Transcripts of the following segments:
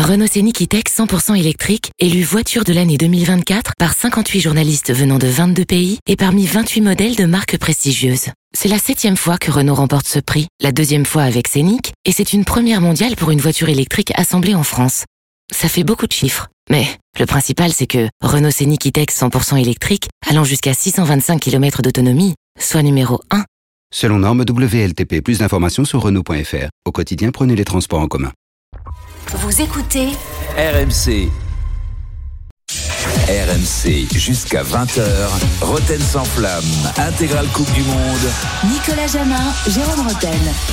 Renault Scénic E-Tech 100% électrique, élu voiture de l'année 2024 par 58 journalistes venant de 22 pays et parmi 28 modèles de marques prestigieuses. C'est la 7e fois que Renault remporte ce prix, la 2e fois avec Scénic, et c'est une première mondiale pour une voiture électrique assemblée en France. Ça fait beaucoup de chiffres, mais le principal c'est que Renault Scénic E-Tech 100% électrique, allant jusqu'à 625 km d'autonomie, soit numéro 1. Selon norme WLTP, plus d'informations sur Renault.fr. Au quotidien, prenez les transports en commun. Vous écoutez RMC. RMC jusqu'à 20h. Roten sans flamme. Intégrale Coupe du Monde. Nicolas Jamin, Jérôme Roten.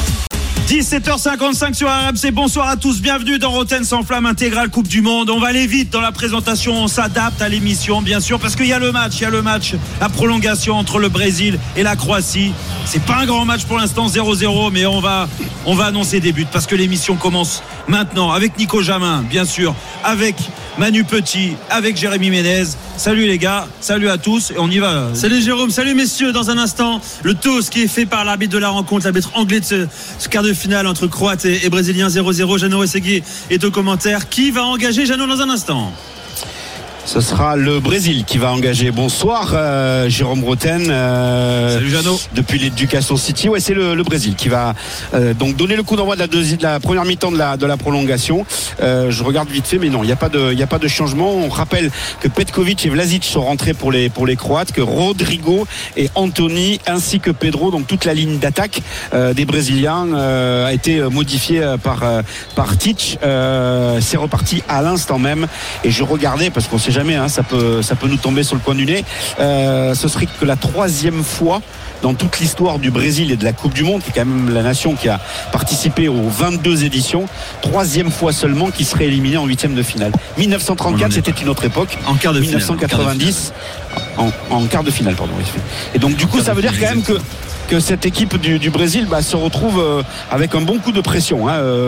17h55 sur RMC, bonsoir à tous, bienvenue dans Roten sans flamme, intégrale Coupe du Monde. On va aller vite dans la présentation, on s'adapte à l'émission bien sûr, parce qu'il y a le match, la prolongation entre le Brésil et la Croatie. C'est pas un grand match pour l'instant, 0-0, mais on va annoncer des buts, parce que l'émission commence maintenant, avec Nico Jamin, bien sûr, avec Manu Petit, avec Jérémy Ménez. Salut les gars, salut à tous, et on y va. Salut Jérôme, salut messieurs. Dans un instant, le toast qui est fait par l'arbitre de la rencontre, l'arbitre anglais de ce quart de finale entre Croates et Brésiliens, 0-0. Jeannot Rességuier est au commentaire. Qui va engager Jeannot dans un instant? Ce sera le Brésil qui va engager. Bonsoir Jérôme Roten. Salut Jeannot. Depuis l'Education City, ouais, c'est le Brésil qui va donc donner le coup d'envoi de la première mi-temps de la prolongation. Je regarde vite fait, mais non, il n'y a pas de changement. On rappelle que Petkovic et Vlasic sont rentrés pour les Croates, que Rodrigo et Anthony ainsi que Pedro, donc toute la ligne d'attaque des Brésiliens a été modifiée par Tite. C'est reparti à l'instant même. Et je regardais parce qu'on sait jamais, ça peut nous tomber sur le coin du nez. Ce serait que la 3e fois dans toute l'histoire du Brésil et de la Coupe du Monde, qui est quand même la nation qui a participé aux 22 éditions, 3e fois seulement qui serait éliminé en 8e de finale. 1934, c'était une autre époque. En quart de finale. 1990, en quart de finale, pardon. Et donc du coup, ça veut dire quand même que cette équipe du Brésil se retrouve avec un bon coup de pression,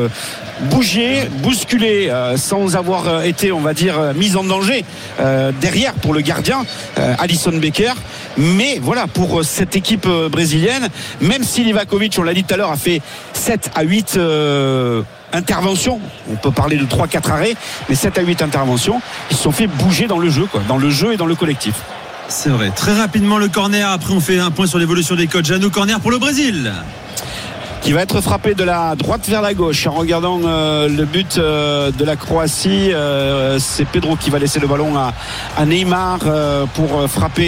bouger, bousculer sans avoir été, on va dire, mise en danger derrière pour le gardien Alisson Becker. Mais voilà, pour cette équipe brésilienne, même si Livakovic, on l'a dit tout à l'heure, a fait 7 à 8 interventions, on peut parler de 3-4 arrêts, mais 7 à 8 interventions, ils se sont fait bouger dans le jeu et dans le collectif. C'est vrai. Très rapidement le corner. Après on fait un point sur l'évolution des coachs. Jeannot, corner pour le Brésil, qui va être frappé de la droite vers la gauche en regardant le but de la Croatie. C'est Pedro qui va laisser le ballon à Neymar pour frapper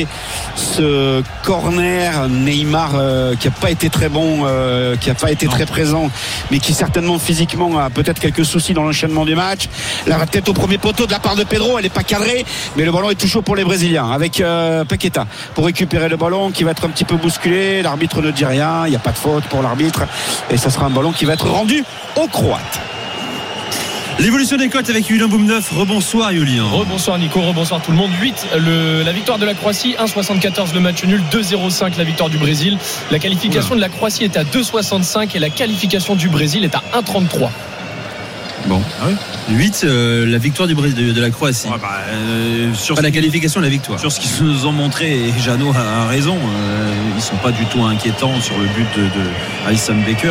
ce corner. Neymar qui n'a pas été très bon, qui n'a pas été très présent, mais qui certainement physiquement a peut-être quelques soucis dans l'enchaînement du match. La tête au premier poteau de la part de Pedro, elle n'est pas cadrée, mais le ballon est tout chaud pour les Brésiliens avec Paqueta pour récupérer le ballon qui va être un petit peu bousculé. L'arbitre ne dit rien, il n'y a pas de faute pour l'arbitre. Et ça sera un ballon qui va être rendu aux Croates. L'évolution des cotes avec Julien Boumneuf. Rebonsoir Julien. Rebonsoir Nico, rebonsoir tout le monde. 8 la victoire de la Croatie, 1,74 le match nul, 2,05 la victoire du Brésil. La qualification de la Croatie est à 2,65 et la qualification du Brésil est à 1,33. Bon, 8 la victoire du Brésil de la Croatie. Sur la qualification, la victoire. Sur ce qu'ils nous ont montré, et Jeannot a raison, ils sont pas du tout inquiétants sur le but de Alisson Becker.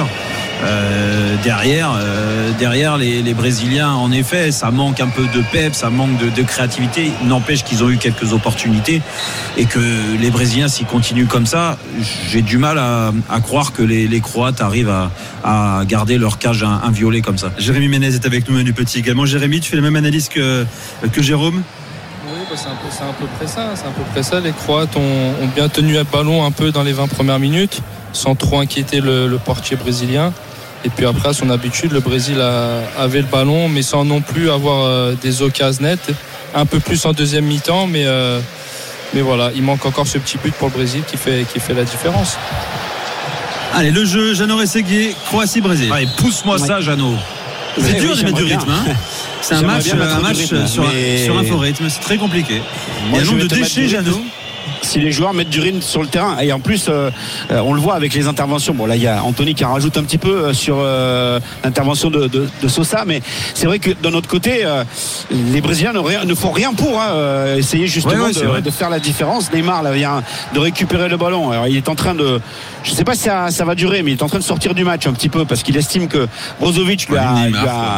Derrière les Brésiliens, en effet, ça manque un peu de pep, ça manque de créativité. N'empêche qu'ils ont eu quelques opportunités et que les Brésiliens, s'ils continuent comme ça, j'ai du mal à croire que les Croates arrivent à garder leur cage inviolée comme ça. Jérémy Ménez est avec nous, Manu Petit également. Jérémy, tu fais la même analyse que Jérôme? Oui, c'est à peu près ça. Les Croates ont bien tenu le ballon un peu dans les 20 premières minutes, sans trop inquiéter le portier brésilien. Et puis après, à son habitude, le Brésil avait le ballon, mais sans non plus avoir des occasions nettes. Un peu plus en deuxième mi-temps, mais voilà, il manque encore ce petit but pour le Brésil qui fait la différence. Allez, le jeu, Jeannot Rességuier, Croatie-Brésil. Allez, pousse-moi ça, Jeannot. C'est dur de mettre du rythme. C'est un match sur l'inforythme, c'est très compliqué. Il y a un nombre de déchets, Jeannot. Si les joueurs mettent du rythme sur le terrain, et en plus on le voit avec les interventions, bon là il y a Anthony qui en rajoute un petit peu sur l'intervention de Sosa, mais c'est vrai que d'un autre côté les Brésiliens ne font rien pour essayer justement de faire la différence. Neymar là vient de récupérer le ballon. Alors, il est en train de, je ne sais pas si ça va durer, mais il est en train de sortir du match un petit peu parce qu'il estime que Brozovic lui a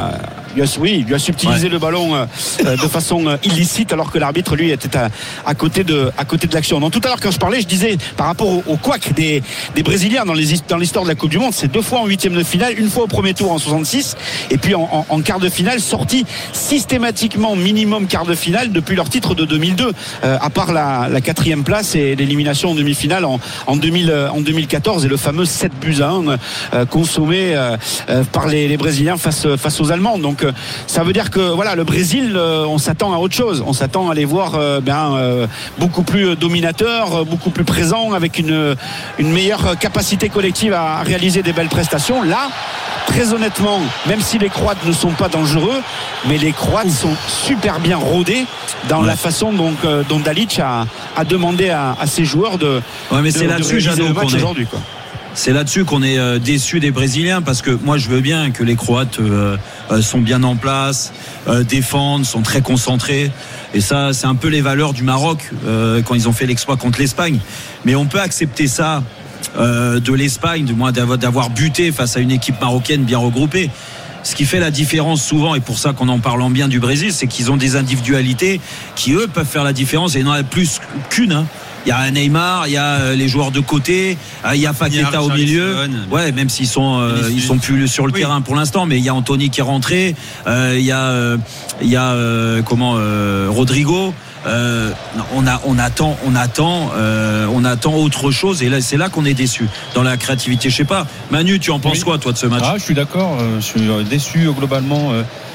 il a subtilisé le ballon de façon illicite, alors que l'arbitre lui était à côté de l'action. Donc tout à l'heure quand je parlais, je disais par rapport au couac des Brésiliens dans l'histoire de la Coupe du Monde, c'est 2 fois en huitième de finale, une fois au premier tour en 66 et puis en quart de finale, sorti systématiquement minimum quart de finale depuis leur titre de 2002, à part la 4e place et l'élimination en demi-finale en 2014 et le fameux 7-1 consommé par les Brésiliens face aux Allemands. Donc ça veut dire que voilà, le Brésil, on s'attend à autre chose, on s'attend à les voir beaucoup plus dominateur, beaucoup plus présent, avec une meilleure capacité collective à réaliser des belles prestations. Là, très honnêtement, même si les Croates ne sont pas dangereux, mais les Croates sont super bien rodés dans la façon dont Dalic a demandé à ses joueurs de réaliser le match aujourd'hui, quoi. C'est là-dessus qu'on est déçu des Brésiliens, parce que moi je veux bien que les Croates sont bien en place, défendent, sont très concentrés, et ça c'est un peu les valeurs du Maroc quand ils ont fait l'exploit contre l'Espagne. Mais on peut accepter ça de l'Espagne, du moins d'avoir buté face à une équipe marocaine bien regroupée. Ce qui fait la différence souvent, et pour ça qu'on en parle bien du Brésil, c'est qu'ils ont des individualités qui eux peuvent faire la différence, et il y en a plus qu'une, hein. Il y a Neymar, il y a les joueurs de côté, il y a Paqueta au milieu. Ouais, même s'ils sont plus sur le terrain pour l'instant, mais il y a Anthony qui est rentré, il y a Rodrigo. On attend autre chose, et là c'est là qu'on est déçu dans la créativité. Je sais pas, Manu, tu en penses quoi toi de ce match? Je suis d'accord, je suis déçu globalement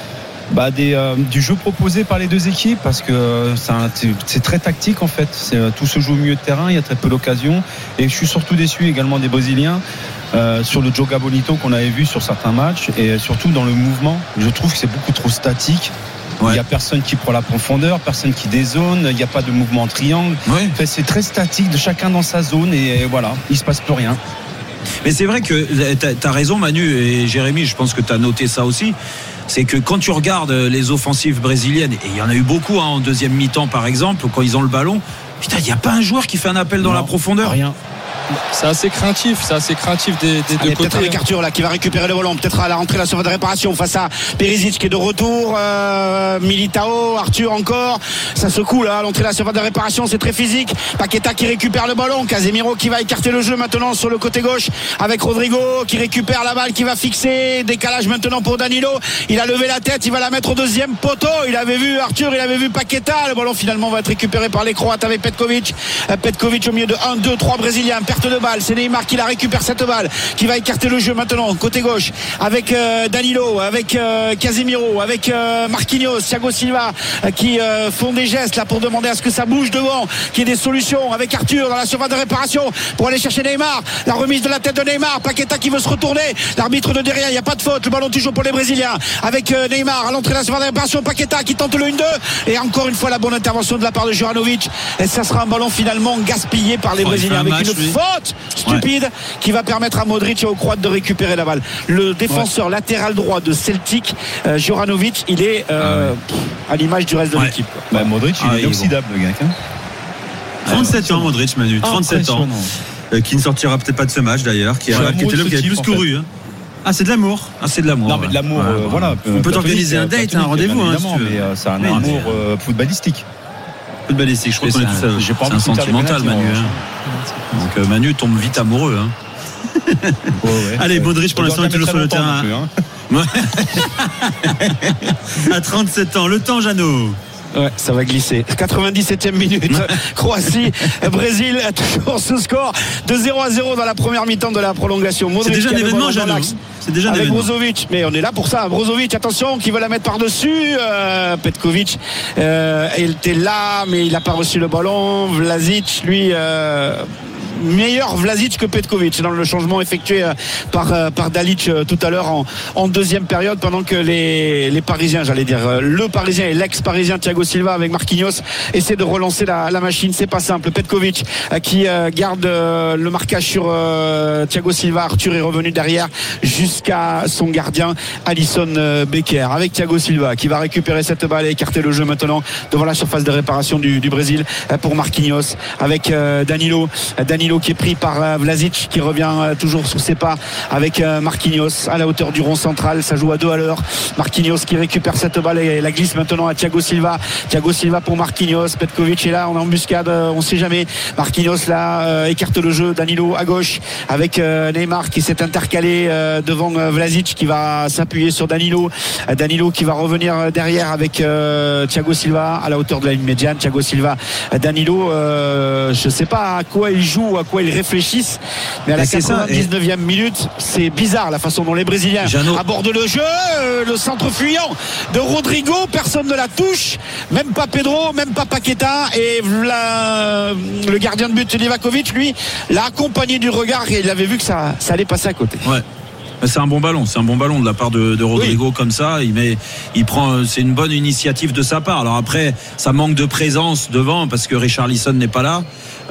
du jeu proposé par les deux équipes, parce que c'est très tactique en fait. Tout se joue au milieu de terrain, il y a très peu d'occasions, et je suis surtout déçu également des Brésiliens sur le Joga Bonito qu'on avait vu sur certains matchs, et surtout dans le mouvement. Je trouve que c'est beaucoup trop statique. Il n'y a personne qui prend la profondeur, personne qui dézone, il n'y a pas de mouvement en triangle. Enfin, c'est très statique, de chacun dans sa zone, et voilà, il ne se passe plus rien. Mais c'est vrai que tu as raison, Manu, et Jérémy, je pense que tu as noté ça aussi. C'est que quand tu regardes les offensives brésiliennes, et il y en a eu beaucoup en deuxième mi-temps par exemple, quand ils ont le ballon, putain, il n'y a pas un joueur qui fait un appel dans la profondeur. Rien. C'est assez craintif des deux côtés. Peut-être avec Arthur là qui va récupérer le ballon, peut-être à la rentrée, la surface de réparation face à Perisic qui est de retour, Militao, Arthur encore, ça secoue là à l'entrée, la surface de réparation, c'est très physique. Paqueta qui récupère le ballon, Casemiro qui va écarter le jeu maintenant sur le côté gauche avec Rodrigo qui récupère la balle, qui va fixer, décalage maintenant pour Danilo, il a levé la tête, il va la mettre au deuxième poteau, il avait vu Arthur, il avait vu Paqueta, le ballon finalement va être récupéré par les Croates avec Petkovic au milieu de 1, 2, 3 Brésiliens. Perte de balle, c'est Neymar qui la récupère cette balle, qui va écarter le jeu maintenant côté gauche avec Danilo, avec Casemiro, avec Marquinhos, Thiago Silva qui font des gestes là pour demander à ce que ça bouge devant, qu'il y ait des solutions, avec Arthur dans la surface de réparation pour aller chercher Neymar, la remise de la tête de Neymar, Paqueta qui veut se retourner, l'arbitre de derrière, il n'y a pas de faute, le ballon toujours pour les Brésiliens avec Neymar à l'entrée de la surface de réparation, Paqueta qui tente le 1-2, et encore une fois la bonne intervention de la part de Juranovic, et ça sera un ballon finalement gaspillé par les Brésiliens avec une faute stupide qui va permettre à Modric et aux Croates de récupérer la balle. Le défenseur latéral droit de Celtic, Juranovic, il est à l'image du reste de l'équipe. Modric, il est inoxydable, le gars. 37 ans, Modric, Manu, 37 ans. Qui ne sortira peut-être pas de ce match d'ailleurs, qui était l'homme qui avait plus couru. C'est de l'amour. C'est de l'amour. Non, mais de l'amour, voilà. On peut organiser un date, un rendez-vous. Évidemment, mais c'est un amour footballistique. Je crois qu'on est tous ça. C'est un sentimental, Manu. Donc Manu tombe vite amoureux. Allez, Modric pour l'instant est toujours sur le terrain. À 37 ans, le temps, Jeannot. Ouais, ça va glisser. 97e minute. Croatie, Brésil, toujours sous score de 0-0 dans la première mi-temps de la prolongation. Modric, c'est déjà un événement, Jeannot. C'est déjà un événement. Brozovic, mais on est là pour ça. Brozovic, attention, qui veut la mettre par-dessus. Petkovic, il était là, mais il n'a pas reçu le ballon. Vlasic, lui, meilleur Vlasic que Petkovic dans le changement effectué par Dalic tout à l'heure en deuxième période, pendant que les Parisiens, j'allais dire le Parisien et l'ex-Parisien Thiago Silva avec Marquinhos essaient de relancer la machine. C'est pas simple. Petkovic qui garde le marquage sur Thiago Silva. Arthur est revenu derrière jusqu'à son gardien Alisson Becker, avec Thiago Silva qui va récupérer cette balle et écarter le jeu maintenant devant la surface de réparation du Brésil pour Marquinhos avec Danilo Danilo qui est pris par Vlasic qui revient toujours sur ses pas avec Marquinhos à la hauteur du rond central. Ça joue à 2 à l'heure. Marquinhos qui récupère cette balle et la glisse maintenant à Thiago Silva pour Marquinhos. Petkovic est là en embuscade, on ne sait jamais. Marquinhos là écarte le jeu. Danilo à gauche avec Neymar qui s'est intercalé devant Vlasic qui va s'appuyer sur Danilo qui va revenir derrière avec Thiago Silva à la hauteur de la ligne médiane. Thiago Silva, Danilo, je ne sais pas à quoi ils jouent, à quoi ils réfléchissent, mais à la 99e minute, c'est bizarre la façon dont les Brésiliens abordent le jeu. Le centre fuyant de Rodrigo, personne ne la touche, même pas Pedro, même pas Paqueta, et le gardien de but Livakovic, lui, l'a accompagné du regard et il avait vu que ça allait passer à côté. Ouais. C'est un bon ballon de la part de Rodrigo, comme ça. Il prend, c'est une bonne initiative de sa part. Alors après, ça manque de présence devant parce que Richarlison n'est pas là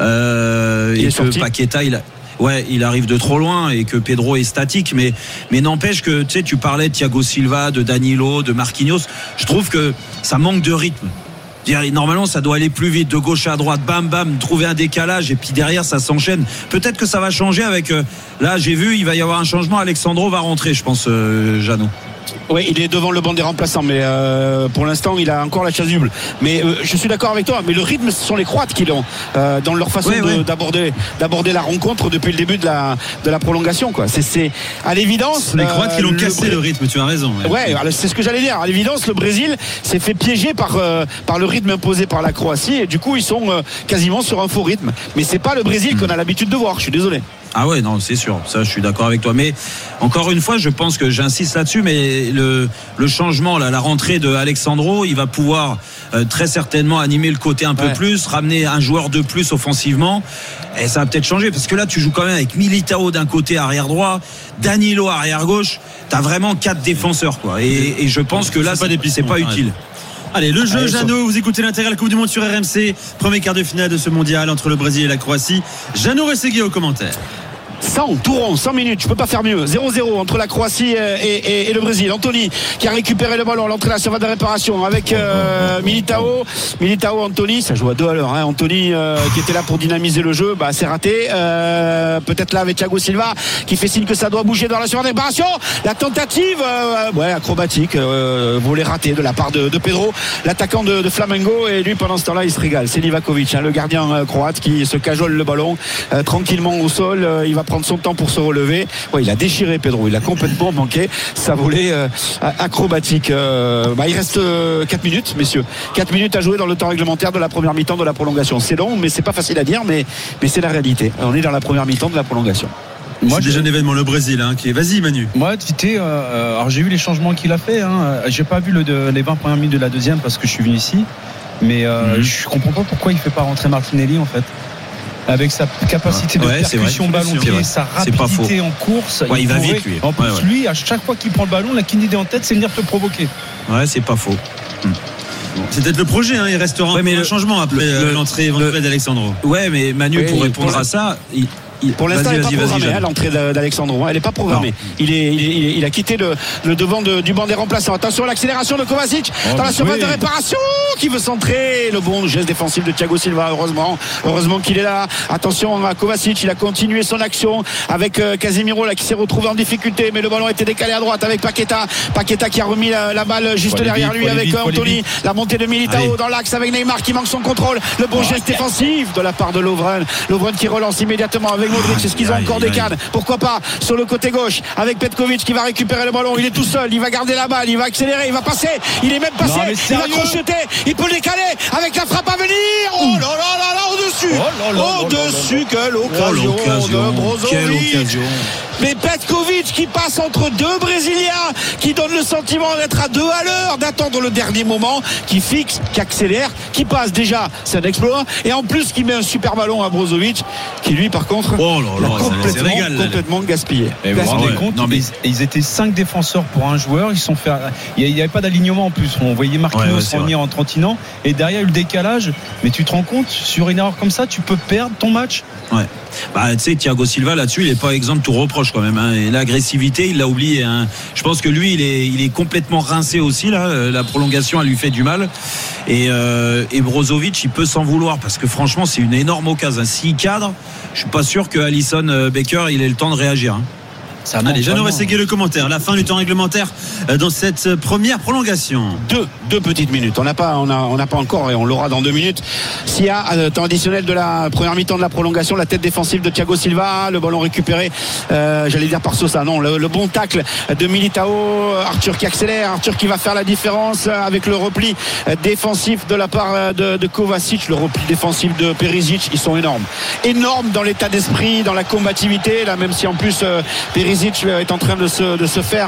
et que Paqueta il arrive de trop loin et que Pedro est statique, mais n'empêche que tu parlais de Thiago Silva, de Danilo, de Marquinhos. Je trouve que ça manque de rythme. Normalement ça doit aller plus vite, de gauche à droite, bam bam, trouver un décalage et puis derrière ça s'enchaîne. Peut-être que ça va changer avec là j'ai vu il va y avoir un changement. Alexandro va rentrer, je pense, Jeannot. Oui, il est devant le banc des remplaçants, mais pour l'instant il a encore la chasuble. Mais je suis d'accord avec toi, mais le rythme, ce sont les Croates qui l'ont dans leur façon d'aborder la rencontre depuis le début de la prolongation, quoi. C'est à l'évidence les Croates qui l'ont cassé le rythme, tu as raison. Ouais, c'est ce que j'allais dire. À l'évidence, le Brésil s'est fait piéger par le rythme imposé par la Croatie et du coup ils sont quasiment sur un faux rythme. Mais c'est pas le Brésil qu'on a l'habitude de voir, je suis désolé. Ah ouais, non, c'est sûr, ça je suis d'accord avec toi. Mais encore une fois, je pense que j'insiste là-dessus, mais le changement, la rentrée de Alexandro, il va pouvoir très certainement animer le côté un peu plus, ramener un joueur de plus offensivement, et ça va peut-être changer, parce que là tu joues quand même avec Militao d'un côté arrière droit, Danilo arrière gauche, t'as vraiment 4 défenseurs, quoi. Et je pense que là c'est pas utile. Allez, le jeu, Jeannot, vous écoutez l'intégral Coupe du Monde sur RMC, premier quart de finale de ce mondial entre le Brésil et la Croatie. Jeannot Rességuier au commentaire. 100 minutes, je peux pas faire mieux. 0-0 entre la Croatie et le Brésil. Anthony qui a récupéré le ballon, l'entrée de la surface de réparation avec Militao, Anthony, ça joue à 2 à l'heure, hein. Anthony qui était là pour dynamiser le jeu, c'est raté. Peut-être là avec Thiago Silva qui fait signe que ça doit bouger dans la surface de réparation. La tentative acrobatique, volet raté de la part de Pedro, l'attaquant de Flamengo, et lui pendant ce temps-là il se régale. C'est Livakovic, le gardien croate qui se cajole le ballon tranquillement au sol. Il va prendre son temps pour se relever. Il a déchiré Pedro, il a complètement manqué sa volée acrobatique. Il reste 4 minutes, messieurs. 4 minutes à jouer dans le temps réglementaire de la première mi-temps de la prolongation. C'est long, mais c'est pas facile à dire, mais c'est la réalité. On est dans la première mi-temps de la prolongation. Moi, c'est déjà un événement, le Brésil, qui est. Vas-y, Manu. Moi, Tite, alors j'ai vu les changements qu'il a fait. J'ai pas vu les 20 premières minutes de la deuxième parce que je suis venu ici, mais je comprends pas pourquoi il fait pas rentrer Martinelli en fait. Avec sa capacité de percussion ballon pied, sa rapidité en course, il va vite lui. En plus lui, à chaque fois qu'il prend le ballon, la qu'une idée en tête, c'est venir te provoquer. Ouais, c'est pas faux. C'est peut-être le projet, il restera un changement après l'entrée éventuelle d'Alexandro. Ouais, mais Manu, pour répondre à ça, pour l'instant, elle n'est pas programmée, l'entrée d'Alexandro. Elle n'est pas programmée. Il a quitté le devant du banc des remplaçants. Attention à l'accélération de Kovacic dans la surface de réparation qui veut centrer. Le bon geste défensif de Thiago Silva, heureusement qu'il est là. Attention à Kovacic, il a continué son action avec Casemiro qui s'est retrouvé en difficulté, mais le ballon était décalé à droite avec Paqueta qui a remis la balle juste derrière lui avec Anthony. La montée de Militao dans l'axe avec Neymar qui manque son contrôle. Le bon geste défensif de la part de Lovren qui relance immédiatement avec Modric. Est-ce qu'ils ont encore des cannes? Pourquoi pas sur le côté gauche avec Petkovic qui va récupérer le ballon. Il est tout seul, il va garder la balle, il va accélérer, il va passer, il est même passé, il va crocheter, il peut décaler avec la frappe à venir. Oh là là là là, au-dessus, quelle occasion de Brozovic. Mais Petkovic qui passe entre 2 Brésiliens, qui donne le sentiment d'être à 2 à l'heure, d'attendre le dernier moment, qui fixe, qui accélère, qui passe déjà, c'est un exploit, et en plus qui met un super ballon à Brozovic, qui lui par contre complètement gaspillé. Et vous vous rendez compte, ils étaient 5 défenseurs pour un joueur, il n'y avait pas d'alignement en plus, on voyait Marquinhos revenir en trentinant, et derrière le décalage, mais tu te rends compte, sur une erreur comme ça, tu peux perdre ton match. Ouais. Tu sais, Thiago Silva là-dessus, il n'est pas exempt de tout reproche. quand même, hein. Et l'agressivité, il l'a oublié, hein. Je pense que lui, il est complètement rincé aussi là. La prolongation, elle lui fait du mal. Et Brozovic, il peut s'en vouloir parce que franchement, c'est une énorme occasion. S'il cadre, je suis pas sûr que Alisson Becker, il ait le temps de réagir, hein. Allez, Jeannot Rességuier, le commentaire. La fin du temps réglementaire dans cette première prolongation. Deux petites minutes. On n'a pas encore, et on l'aura dans 2 minutes. S'il y a temps additionnel de la première mi-temps de la prolongation, la tête défensive de Thiago Silva, le ballon récupéré, j'allais dire par Sosa, non, le bon tacle de Militao, Arthur qui accélère, Arthur qui va faire la différence avec le repli défensif de la part de Kovacic, le repli défensif de Perisic. Ils sont énormes dans l'état d'esprit, dans la combativité, là, même si en plus Perisic est en train de se faire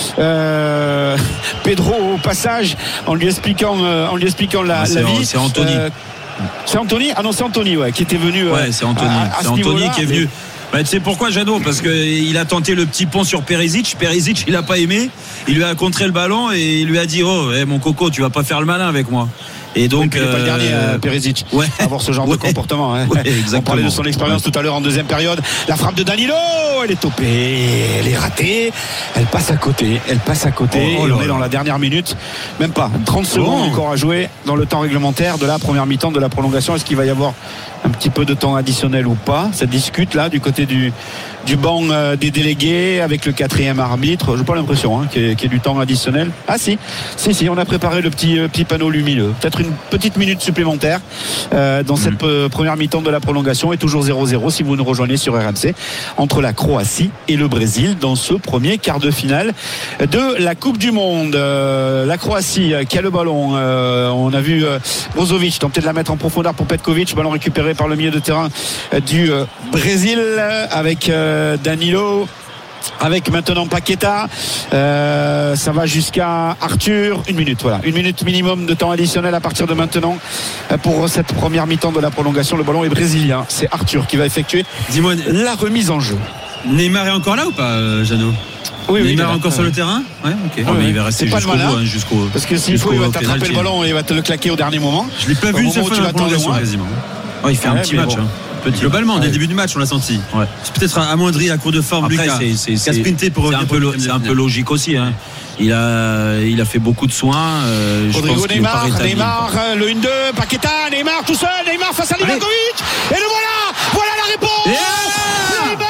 Pedro au passage en lui expliquant la vie. C'est Anthony. C'est Anthony. Ah non, c'est Anthony, ouais, qui était venu. Ouais, c'est Anthony. C'est Anthony qui est venu. Tu sais pourquoi, Jeannot? Parce qu'il a tenté le petit pont sur Perisic. Perisic, il n'a pas aimé. Il lui a contré le ballon et il lui a dit: oh, mon coco, tu vas pas faire le malin avec moi. Et donc, il n'est pas le dernier, Perisic, à avoir ce genre de comportement, hein. On parlait de son expérience tout à l'heure en deuxième période. La frappe de Danilo, elle est topée, elle est ratée, elle passe à côté. On est dans la dernière minute, même pas 30 secondes encore à jouer dans le temps réglementaire de la première mi-temps de la prolongation. Est-ce qu'il va y avoir un petit peu de temps additionnel ou pas? Ça discute là du côté du banc des délégués avec le 4e arbitre. J'ai pas l'impression qu'il y ait du temps additionnel. Ah si, on a préparé le petit panneau lumineux. Peut-être une petite minute supplémentaire dans cette première mi-temps de la prolongation, et toujours 0-0 si vous nous rejoignez sur RMC, entre la Croatie et le Brésil dans ce premier quart de finale de la Coupe du Monde. La Croatie qui a le ballon, on a vu Brozovic tenter de la mettre en profondeur pour Petkovic, ballon récupéré par le milieu de terrain du Brésil avec Danilo, avec maintenant Paqueta, ça va jusqu'à Arthur. 1 minute, voilà, 1 minute minimum de temps additionnel à partir de maintenant pour cette première mi-temps de la prolongation. Le ballon est brésilien, c'est Arthur qui va effectuer la remise en jeu. Neymar est encore là ou pas, Jeannot? Oui, Neymar est encore sur le terrain? Ouais, ok. Mais il va rester jusqu'au bout, jusqu'au. Parce que s'il faut, il va t'attraper le ballon et il va te le claquer au dernier moment. Je l'ai pas vu une seule fois dans la prolongation quasiment. Il fait un petit match. Globalement, dès le début du match, on l'a senti. Ouais. C'est peut-être amoindri à cours de forme. Après, Lucas c'est sprinté pour c'est un peu logique aussi, hein. Il a fait beaucoup de soins. Rodrigo Neymar, le 1-2, Paqueta, Neymar tout seul, Neymar face à Livakovic. Et le voilà la réponse. Neymar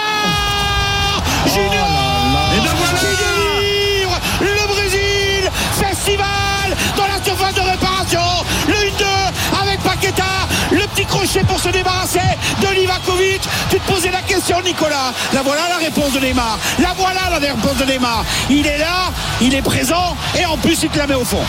Junior. Et ben voilà. Le Brésil, festival dans la surface de réparation. Le 1-2 avec Paqueta. Le petit crochet pour se débarrasser de Livakovic. Tu te posais la question, Nicolas. La voilà la réponse de Neymar. Il est là, il est présent, et en plus il te la met au fond.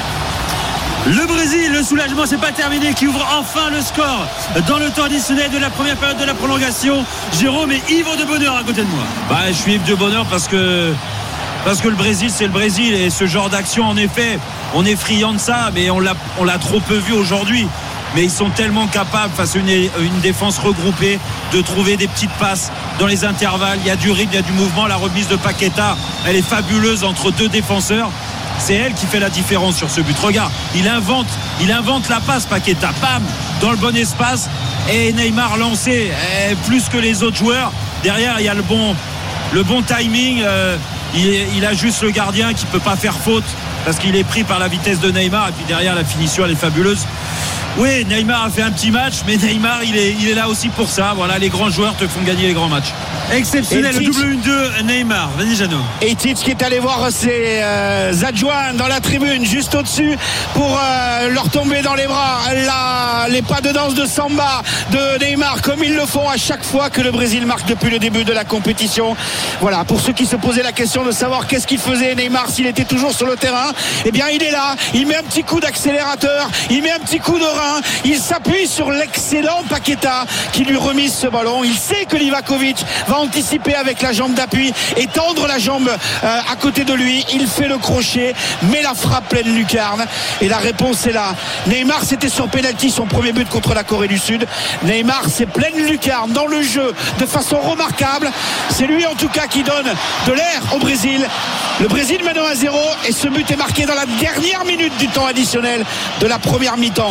Le Brésil, le soulagement, c'est pas terminé, qui ouvre enfin le score dans le temps additionnel de la première période de la prolongation. Jérôme est ivre de bonheur à côté de moi. Je suis ivre de bonheur parce que le Brésil, c'est le Brésil, et ce genre d'action, en effet, on est friand de ça, mais on l'a trop peu vu aujourd'hui. Mais ils sont tellement capables, face à une défense regroupée, de trouver des petites passes dans les intervalles. Il y a du rythme, il y a du mouvement. La remise de Paqueta, elle est fabuleuse entre 2 défenseurs. C'est elle qui fait la différence sur ce but. Regarde, il invente la passe, Paqueta, bam, dans le bon espace, et Neymar lancé plus que les autres joueurs. Derrière, il y a le bon timing. Il a juste le gardien qui peut pas faire faute parce qu'il est pris par la vitesse de Neymar, et puis derrière, la finition, elle est fabuleuse. Oui, Neymar a fait un petit match, mais Neymar, il est là aussi pour ça. Voilà, les grands joueurs te font gagner les grands matchs. Exceptionnel, le double 1-2 Neymar. Vas-y, Jeannot. Et Tite qui est allé voir ses adjoints dans la tribune juste au-dessus pour leur tomber dans les bras. Là, les pas de danse de samba de Neymar, comme ils le font à chaque fois que le Brésil marque depuis le début de la compétition. Voilà, pour ceux qui se posaient la question de savoir qu'est-ce qu'il faisait Neymar s'il était toujours sur le terrain, eh bien il est là, il met un petit coup d'accélérateur, il met un petit coup de rein, il s'appuie sur l'excellent Paqueta qui lui remise ce ballon. Il sait que Livakovic va anticiper avec la jambe d'appui et tendre la jambe à côté de lui. Il fait le crochet, met la frappe pleine lucarne, et la réponse est là. Neymar, c'était sur penalty, son premier but contre la Corée du Sud. Neymar, c'est pleine lucarne dans le jeu de façon remarquable. C'est lui en tout cas qui donne de l'air au Brésil. Le Brésil mène 1-0, et ce but est marqué dans la dernière minute du temps additionnel de la première mi-temps de la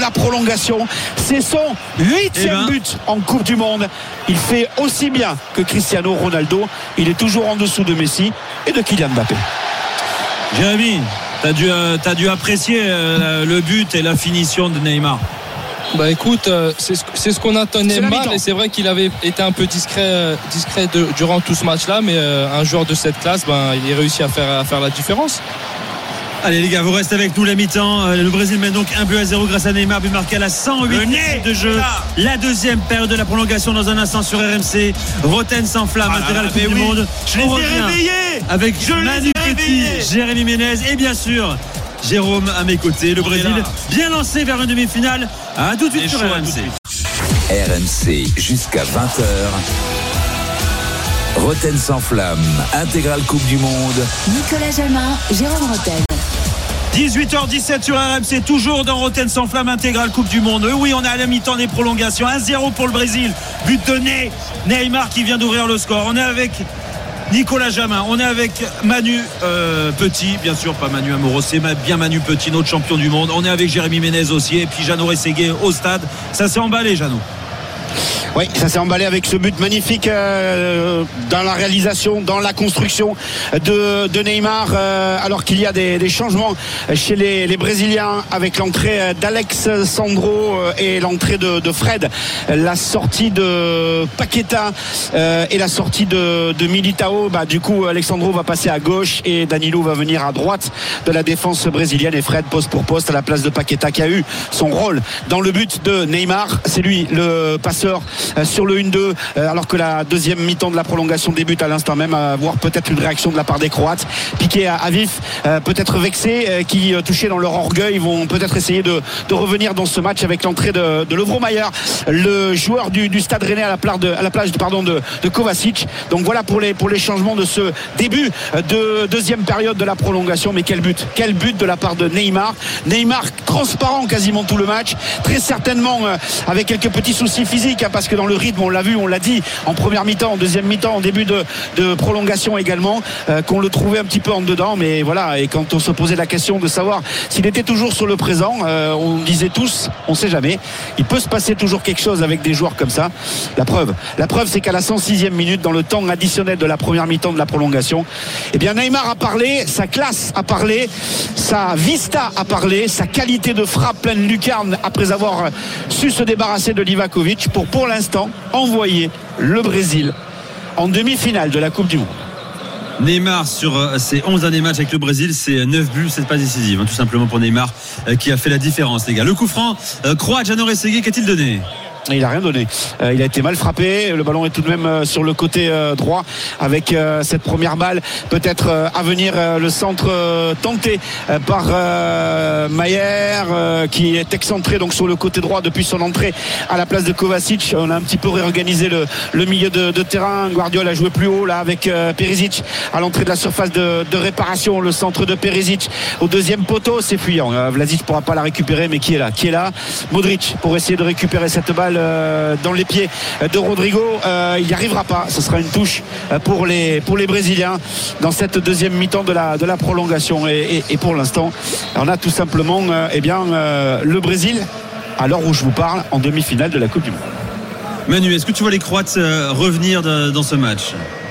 la prolongation. C'est son 8e but en Coupe du Monde. Il fait aussi bien que Cristiano Ronaldo. Il est toujours en dessous de Messi et de Kylian Mbappé. Jérémy, t'as dû apprécier le but et la finition de Neymar. Bah écoute, c'est ce qu'on attendait mal, et c'est vrai qu'il avait été un peu discret durant tout ce match-là, mais un joueur de cette classe, il a réussi à faire la différence. Allez les gars, vous restez avec nous la mi-temps. Le Brésil mène donc 1-0 grâce à Neymar, but marqué à la 108 de jeu. La deuxième période de la prolongation dans un instant sur RMC. Roten sans flamme, intégral Coupe du Monde. Je les ai réveillés avec Manu Petit, Jérémy Ménez et bien sûr Jérôme à mes côtés. Le Brésil bien lancé vers une demi-finale. À tout de suite sur RMC. RMC jusqu'à 20h. Roten sans flamme, intégrale Coupe du Monde. Nicolas Jamin, Jérôme Roten. 18h17 sur RMC, toujours dans Roten sans flamme, intégrale Coupe du Monde. Oui, on est à la mi-temps des prolongations. 1-0 pour le Brésil. But de Neymar qui vient d'ouvrir le score. On est avec Nicolas Jamin, on est avec Manu Petit, bien sûr pas Manu Amoros, c'est bien Manu Petit, notre champion du monde. On est avec Jérémy Ménez aussi, et puis Jeannot Rességuier au stade. Ça s'est emballé, Jeannot. Oui, ça s'est emballé avec ce but magnifique dans la réalisation, dans la construction de Neymar, alors qu'il y a des changements chez les Brésiliens avec l'entrée d'Alex Sandro et l'entrée de Fred, la sortie de Paqueta et la sortie de Militao. Du coup, Alexandro va passer à gauche et Danilo va venir à droite de la défense brésilienne, et Fred poste pour poste à la place de Paqueta, qui a eu son rôle dans le but de Neymar. C'est lui le passeur sur le 1-2, alors que la deuxième mi-temps de la prolongation débute à l'instant même, à voir peut-être une réaction de la part des Croates. Piqué à vif, peut-être vexés, qui touchés dans leur orgueil vont peut-être essayer de revenir dans ce match avec l'entrée de Lovro Mayer, le joueur du Stade Rennais, à la place de Kovacic. Donc voilà pour les changements de ce début de deuxième période de la prolongation. Mais quel but de la part de Neymar transparent quasiment tout le match, très certainement avec quelques petits soucis physiques, parce que dans le rythme, on l'a vu, on l'a dit en première mi-temps, en deuxième mi-temps, en début de prolongation également, qu'on le trouvait un petit peu en dedans. Mais voilà, et quand on se posait la question de savoir s'il était toujours sur le présent, on disait tous, on sait jamais, il peut se passer toujours quelque chose avec des joueurs comme ça. La preuve c'est qu'à la 106e minute, dans le temps additionnel de la première mi-temps de la prolongation, Neymar a parlé, sa classe a parlé, sa vista a parlé, sa qualité de frappe pleine lucarne, après avoir su se débarrasser de Livakovic, pour l'instant envoyer le Brésil en demi-finale de la Coupe du Monde. Neymar sur ses 11 derniers matchs avec le Brésil, c'est 9 buts, c'est pas décisif, tout simplement pour Neymar, qui a fait la différence, les gars. Le coup franc croate, Jeannot Rességuier, qu'a-t-il donné ? Il n'a rien donné. Il a été mal frappé. Le ballon est tout de même sur le côté droit, avec cette première balle peut-être à venir. Le centre tenté par Mayer, qui est excentré donc sur le côté droit depuis son entrée à la place de Kovacic. On a un petit peu réorganisé le milieu de terrain. Guardiola a joué plus haut là avec Perisic à l'entrée de la surface de réparation. Le centre de Perisic au deuxième poteau, c'est fuyant. Vlasic ne pourra pas la récupérer, mais qui est là? Modric pour essayer de récupérer cette balle dans les pieds de Rodrigo. Il n'y arrivera pas. Ce sera une touche pour les Brésiliens dans cette deuxième mi-temps de la prolongation. Et pour l'instant, on a tout simplement le Brésil, à l'heure où je vous parle, en demi-finale de la Coupe du Monde. Manu, est-ce que tu vois les Croates revenir dans ce match ?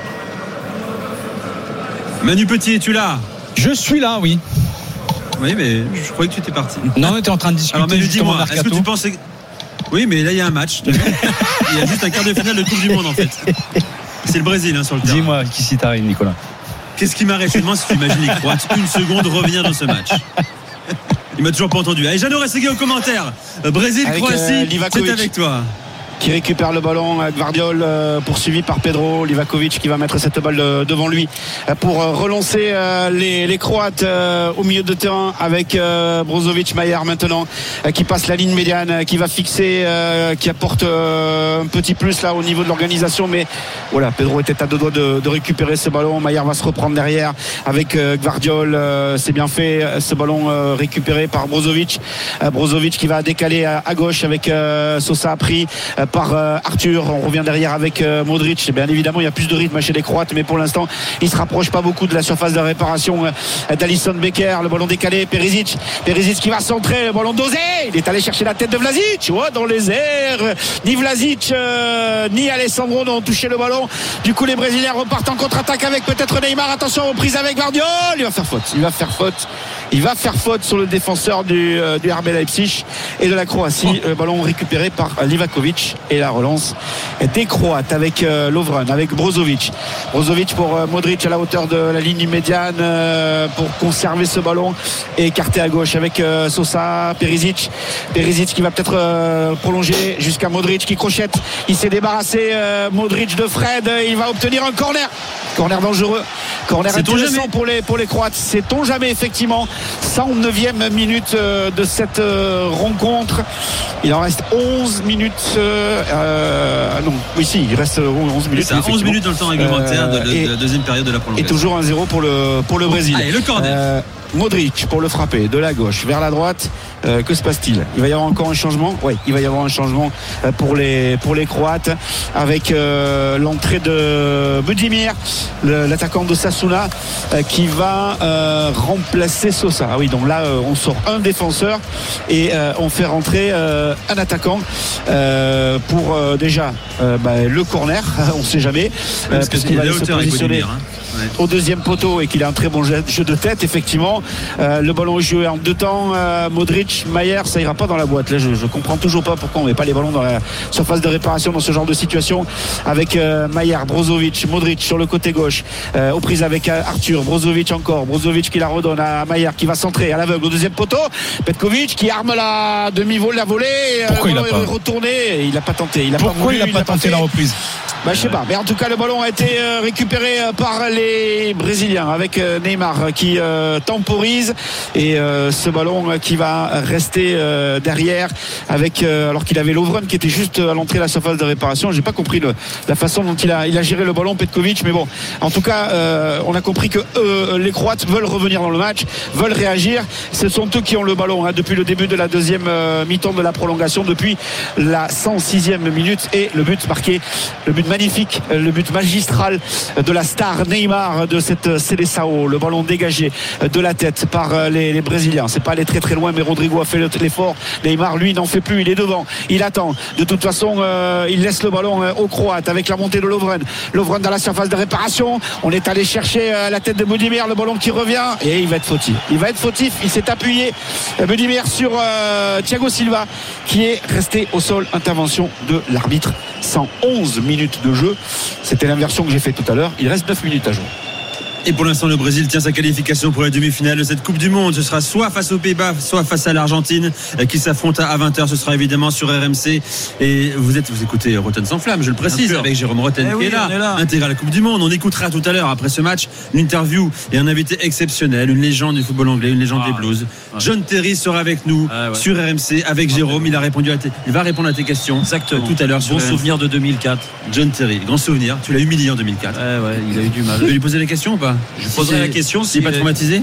Manu Petit, es-tu là ? Je suis là, oui. Oui, mais je croyais que tu étais parti. Non, on était en train de discuter. Alors Manu, justement, dis-moi, est-ce que tu penses... Oui, mais là il y a un match. Il y a juste un quart de finale de Coupe du Monde en fait. C'est le Brésil sur le terrain. Dis-moi qui s'y t'arrive, Nicolas. Qu'est-ce qui m'arrête ? Je me demande si tu imagines les Croates une seconde revenir dans ce match. Il m'a toujours pas entendu. Allez, Jeannot Rességuier au commentaire. Brésil-Croatie, c'est avec toi. Qui récupère le ballon, Gvardiol poursuivi par Pedro, Livakovic qui va mettre cette balle devant lui pour relancer les Croates au milieu de terrain, avec Brozovic, Mayer maintenant qui passe la ligne médiane, qui va fixer, qui apporte un petit plus là au niveau de l'organisation, mais voilà, Pedro était à deux doigts de récupérer ce ballon. Mayer va se reprendre derrière avec Gvardiol, c'est bien fait, ce ballon récupéré par Brozovic qui va décaler à gauche avec Sosa a pris par Arthur. On revient derrière avec Modric. Bien évidemment, il y a plus de rythme chez les Croates, mais pour l'instant, il se rapproche pas beaucoup de la surface de réparation d'Alisson Becker. Le ballon décalé, Perisic qui va centrer, le ballon dosé. Il est allé chercher la tête de Vlasic dans les airs. Ni Vlasic ni Alessandro n'ont touché le ballon. Du coup, les Brésiliens repartent en contre-attaque avec peut-être Neymar. Attention, reprise avec Guardiola. Il va faire faute sur le défenseur du RB Leipzig et de la Croatie. Le ballon récupéré par Livakovic et la relance des Croates avec Lovren, avec Brozovic pour Modric à la hauteur de la ligne médiane pour conserver ce ballon et écarté à gauche avec Sosa, Perisic qui va peut-être prolonger jusqu'à Modric qui crochette. Il s'est débarrassé Modric de Fred. Il va obtenir un corner dangereux, corner intéressant pour les Croates. Sait-on jamais, effectivement. 109e minute de cette rencontre. Il en reste 11 minutes. Il reste 11 minutes. C'est 11 minutes dans le temps réglementaire de la deuxième période de la prolongation. Et toujours 1-0 pour le Brésil. Allez, le corner. Modric pour le frapper de la gauche vers la droite. Que se passe-t-il? Il va y avoir encore un changement? Oui, il va y avoir un changement pour les Croates avec l'entrée de Budimir, l'attaquant de Sasuna, qui va remplacer Sosa. Ah oui, donc là on sort un défenseur et on fait rentrer un attaquant pour déjà le corner. On ne sait jamais parce qu'il va aller se positionner au deuxième poteau et qu'il a un très bon jeu de tête, effectivement. Le ballon est joué en deux temps. Modric, Maier, ça ira pas dans la boîte. Là, je comprends toujours pas pourquoi on met pas les ballons dans la surface de réparation dans ce genre de situation. Avec Maier, Brozovic, Modric sur le côté gauche, aux prises avec Arthur, Brozovic qui la redonne à Maier, qui va centrer à l'aveugle au deuxième poteau. Petkovic qui arme la demi-volée, la volée. Pourquoi il a pas retourné? Il a pas tenté. Pourquoi il a pas tenté la reprise? Je sais pas. Mais en tout cas, le ballon a été récupéré par les Brésiliens avec Neymar qui temporise et ce ballon qui va rester derrière avec alors qu'il avait Lovren qui était juste à l'entrée de la surface de réparation. J'ai pas compris la façon dont il a géré le ballon, Petkovic, mais bon, en tout cas on a compris que les Croates veulent revenir dans le match, veulent réagir. Ce sont eux qui ont le ballon depuis le début de la deuxième mi-temps de la prolongation, depuis la 106e minute, et le but marqué, le but magnifique, le but magistral de la star Neymar de cette Seleção. Le ballon dégagé de la tête par les Brésiliens. C'est pas allé très très loin, mais Rodrigo a fait l'effort. Neymar, lui, n'en fait plus. Il est devant. Il attend. De toute façon, il laisse le ballon aux Croates avec la montée de Lovren. Lovren dans la surface de réparation. On est allé chercher la tête de Budimir. Le ballon qui revient et il va être fautif. Il s'est appuyé, Budimir, sur Thiago Silva, qui est resté au sol. Intervention de l'arbitre. 111 minutes de jeu. C'était l'inversion que j'ai fait tout à l'heure. Il reste 9 minutes à jouer. Et pour l'instant, le Brésil tient sa qualification pour la demi-finale de cette Coupe du Monde. Ce sera soit face aux Pays-Bas, soit face à l'Argentine, qui s'affronte à 20h. Ce sera évidemment sur RMC. Et vous écoutez Rotten sans flamme, je le précise, avec Jérôme Rotten qui est là. Intégral Coupe du Monde. On écoutera tout à l'heure, après ce match, une interview et un invité exceptionnel, une légende du football anglais, une légende des Blues. John Terry sera avec nous sur RMC avec Jérôme. Il va répondre à tes questions. Exactement. Tout à l'heure. Bon souvenir de 2004. John Terry, grand souvenir. Tu l'as humilié en 2004. Il a eu du mal. Tu veux lui poser des questions ou pas? Je poserai la question s'il n'est pas traumatisé.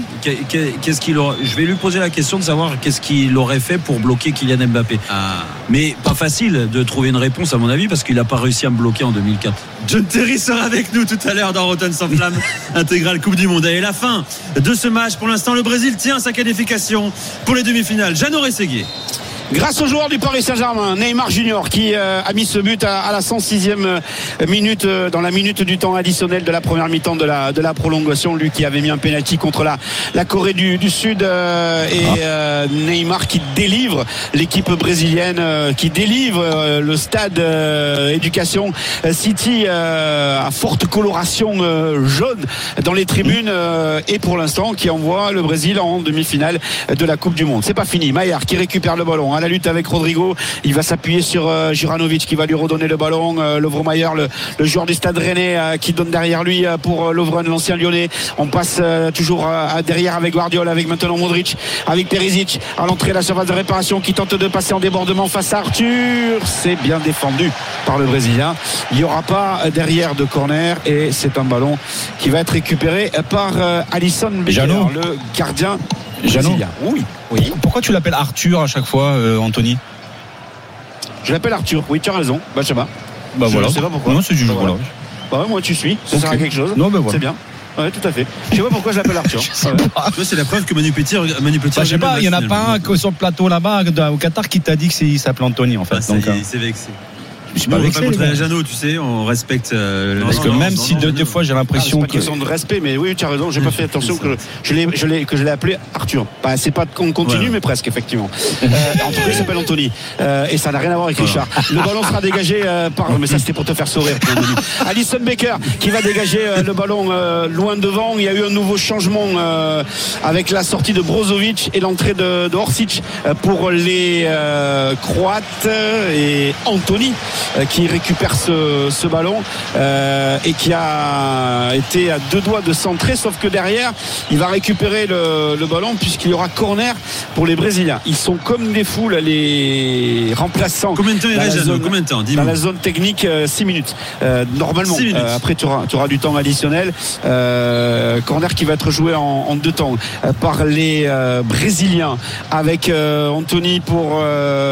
Je vais lui poser la question de savoir qu'est-ce qu'il aurait fait pour bloquer Kylian Mbappé. Mais pas facile de trouver une réponse à mon avis, parce qu'il n'a pas réussi à me bloquer en 2004. John Terry sera avec nous tout à l'heure dans Rotten sans flamme. Intégrale Coupe du Monde. Et la fin de ce match. Pour l'instant, le Brésil tient sa qualification pour les demi-finales. Jeannot Rességuier. Grâce au joueur du Paris Saint-Germain, Neymar Junior, qui a mis ce but à la 106e minute, dans la minute du temps additionnel de la première mi-temps de la prolongation. Lui qui avait mis un pénalty contre la Corée du Sud, et Neymar qui délivre l'équipe brésilienne, qui délivre le stade Éducation City à forte coloration jaune dans les tribunes, et pour l'instant qui envoie le Brésil en demi-finale de la Coupe du Monde. C'est pas fini. Maier qui récupère le ballon. La lutte avec Rodrigo, il va s'appuyer sur Juranovic qui va lui redonner le ballon. Lovren Maier, le joueur du Stade Rennais, qui donne derrière lui pour Lovren, l'ancien Lyonnais. On passe toujours derrière avec Guardiola, avec maintenant Modric, avec Perisic à l'entrée de la surface de réparation, qui tente de passer en débordement face à Arthur. C'est bien défendu par le Brésilien. Il n'y aura pas derrière de corner, et c'est un ballon qui va être récupéré par Alisson Becker, le gardien brésilien. Oui. Pourquoi tu l'appelles Arthur à chaque fois, Anthony? Je l'appelle Arthur. Oui, tu as raison. Benjamin. Bah voilà. Je sais pas pourquoi. Non, c'est du jeu. Voilà. Bah ouais, moi tu suis. Ça sert à quelque chose. Non, ben voilà. C'est bien. Ouais, tout à fait. Je sais pas pourquoi je l'appelle Arthur. C'est la preuve que Manu Petit je sais pas, il y en a pas un sur le plateau là-bas au Qatar qui t'a dit qu'il s'appelle Anthony en fait. C'est vexé. Je suis pas vexé. Contre Jeannot, tu sais, on respecte. Parce que même si deux fois j'ai l'impression que. C'est pas question de respect, mais oui, tu as raison. J'ai pas fait attention que je l'ai appelé Arthur. Bah, c'est pas continu, mais presque effectivement. En tout cas, il s'appelle Anthony. Et ça n'a rien à voir avec Richard. Le ballon sera dégagé par. Mais ça, c'était pour te faire sourire. Alisson Becker qui va dégager le ballon loin devant. Il y a eu un nouveau changement avec la sortie de Brozovic et l'entrée de Orsic pour les Croates et Anthony. Qui récupère ce ballon et qui a été à 2 doigts de centrer, sauf que derrière il va récupérer le ballon puisqu'il y aura corner pour les Brésiliens. Ils sont comme des fous là, les remplaçants. Combien de temps il reste, combien de temps? Dans la zone technique, 6 minutes normalement. 6 minutes. Après tu auras du temps additionnel. Corner qui va être joué en 2 temps par les Brésiliens avec Anthony pour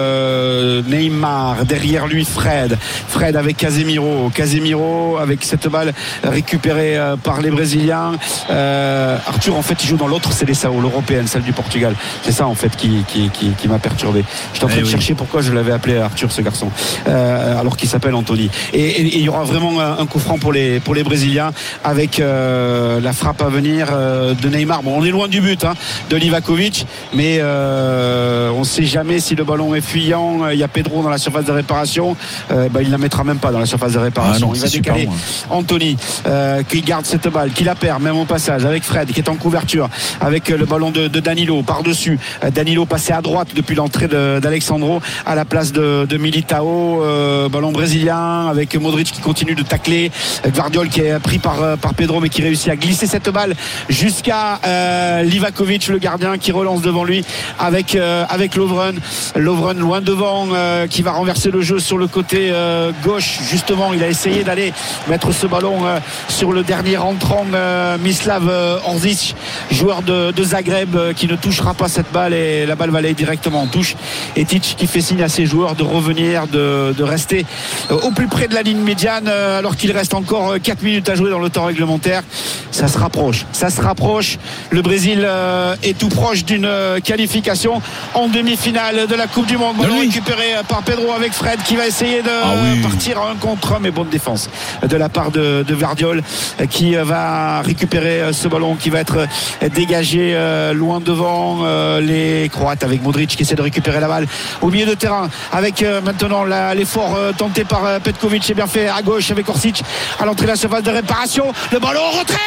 Neymar, derrière lui Fred avec Casemiro avec cette balle récupérée par les Brésiliens. Arthur en fait il joue dans l'autre Seleção, l'européenne, celle du Portugal. C'est ça en fait qui m'a perturbé. J'étais en train de chercher pourquoi je l'avais appelé Arthur ce garçon alors qu'il s'appelle Anthony. Et il y aura vraiment un coup franc pour les Brésiliens avec la frappe à venir de Neymar. Bon, on est loin du but de Livakovic, mais on ne sait jamais si le ballon est fuyant. Il y a Pedro dans la surface de réparation. Il ne la mettra même pas dans la surface de réparation. Il va décaler Anthony qui garde cette balle, qui la perd même au passage avec Fred qui est en couverture avec le ballon de Danilo par-dessus. Danilo passé à droite depuis l'entrée d'Alexandro à la place de Militao. Ballon brésilien avec Modric qui continue de tacler. Gvardiol qui est pris par Pedro mais qui réussit à glisser cette balle jusqu'à Livakovic, le gardien, qui relance devant lui avec Lovren loin devant qui va renverser le jeu sur le côté gauche. Justement, il a essayé d'aller mettre ce ballon sur le dernier entrant, Mislav Orsic, joueur de Zagreb, qui ne touchera pas cette balle et la balle va aller directement en touche. Et Tite qui fait signe à ses joueurs de revenir, de rester au plus près de la ligne médiane alors qu'il reste encore 4 minutes à jouer dans le temps réglementaire. Ça se rapproche. Le Brésil est tout proche d'une qualification en demi-finale de la Coupe du Monde. Ballon récupéré par Pedro avec Fred qui va essayer de partir à 1 contre 1, mais bonne défense de la part de Gvardiol qui va récupérer ce ballon qui va être dégagé loin devant les Croates avec Modric qui essaie de récupérer la balle au milieu de terrain avec maintenant l'effort tenté par Petkovic, c'est bien fait à gauche avec Orsic à l'entrée de la surface de réparation, le ballon au retrait.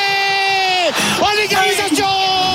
L'égalisation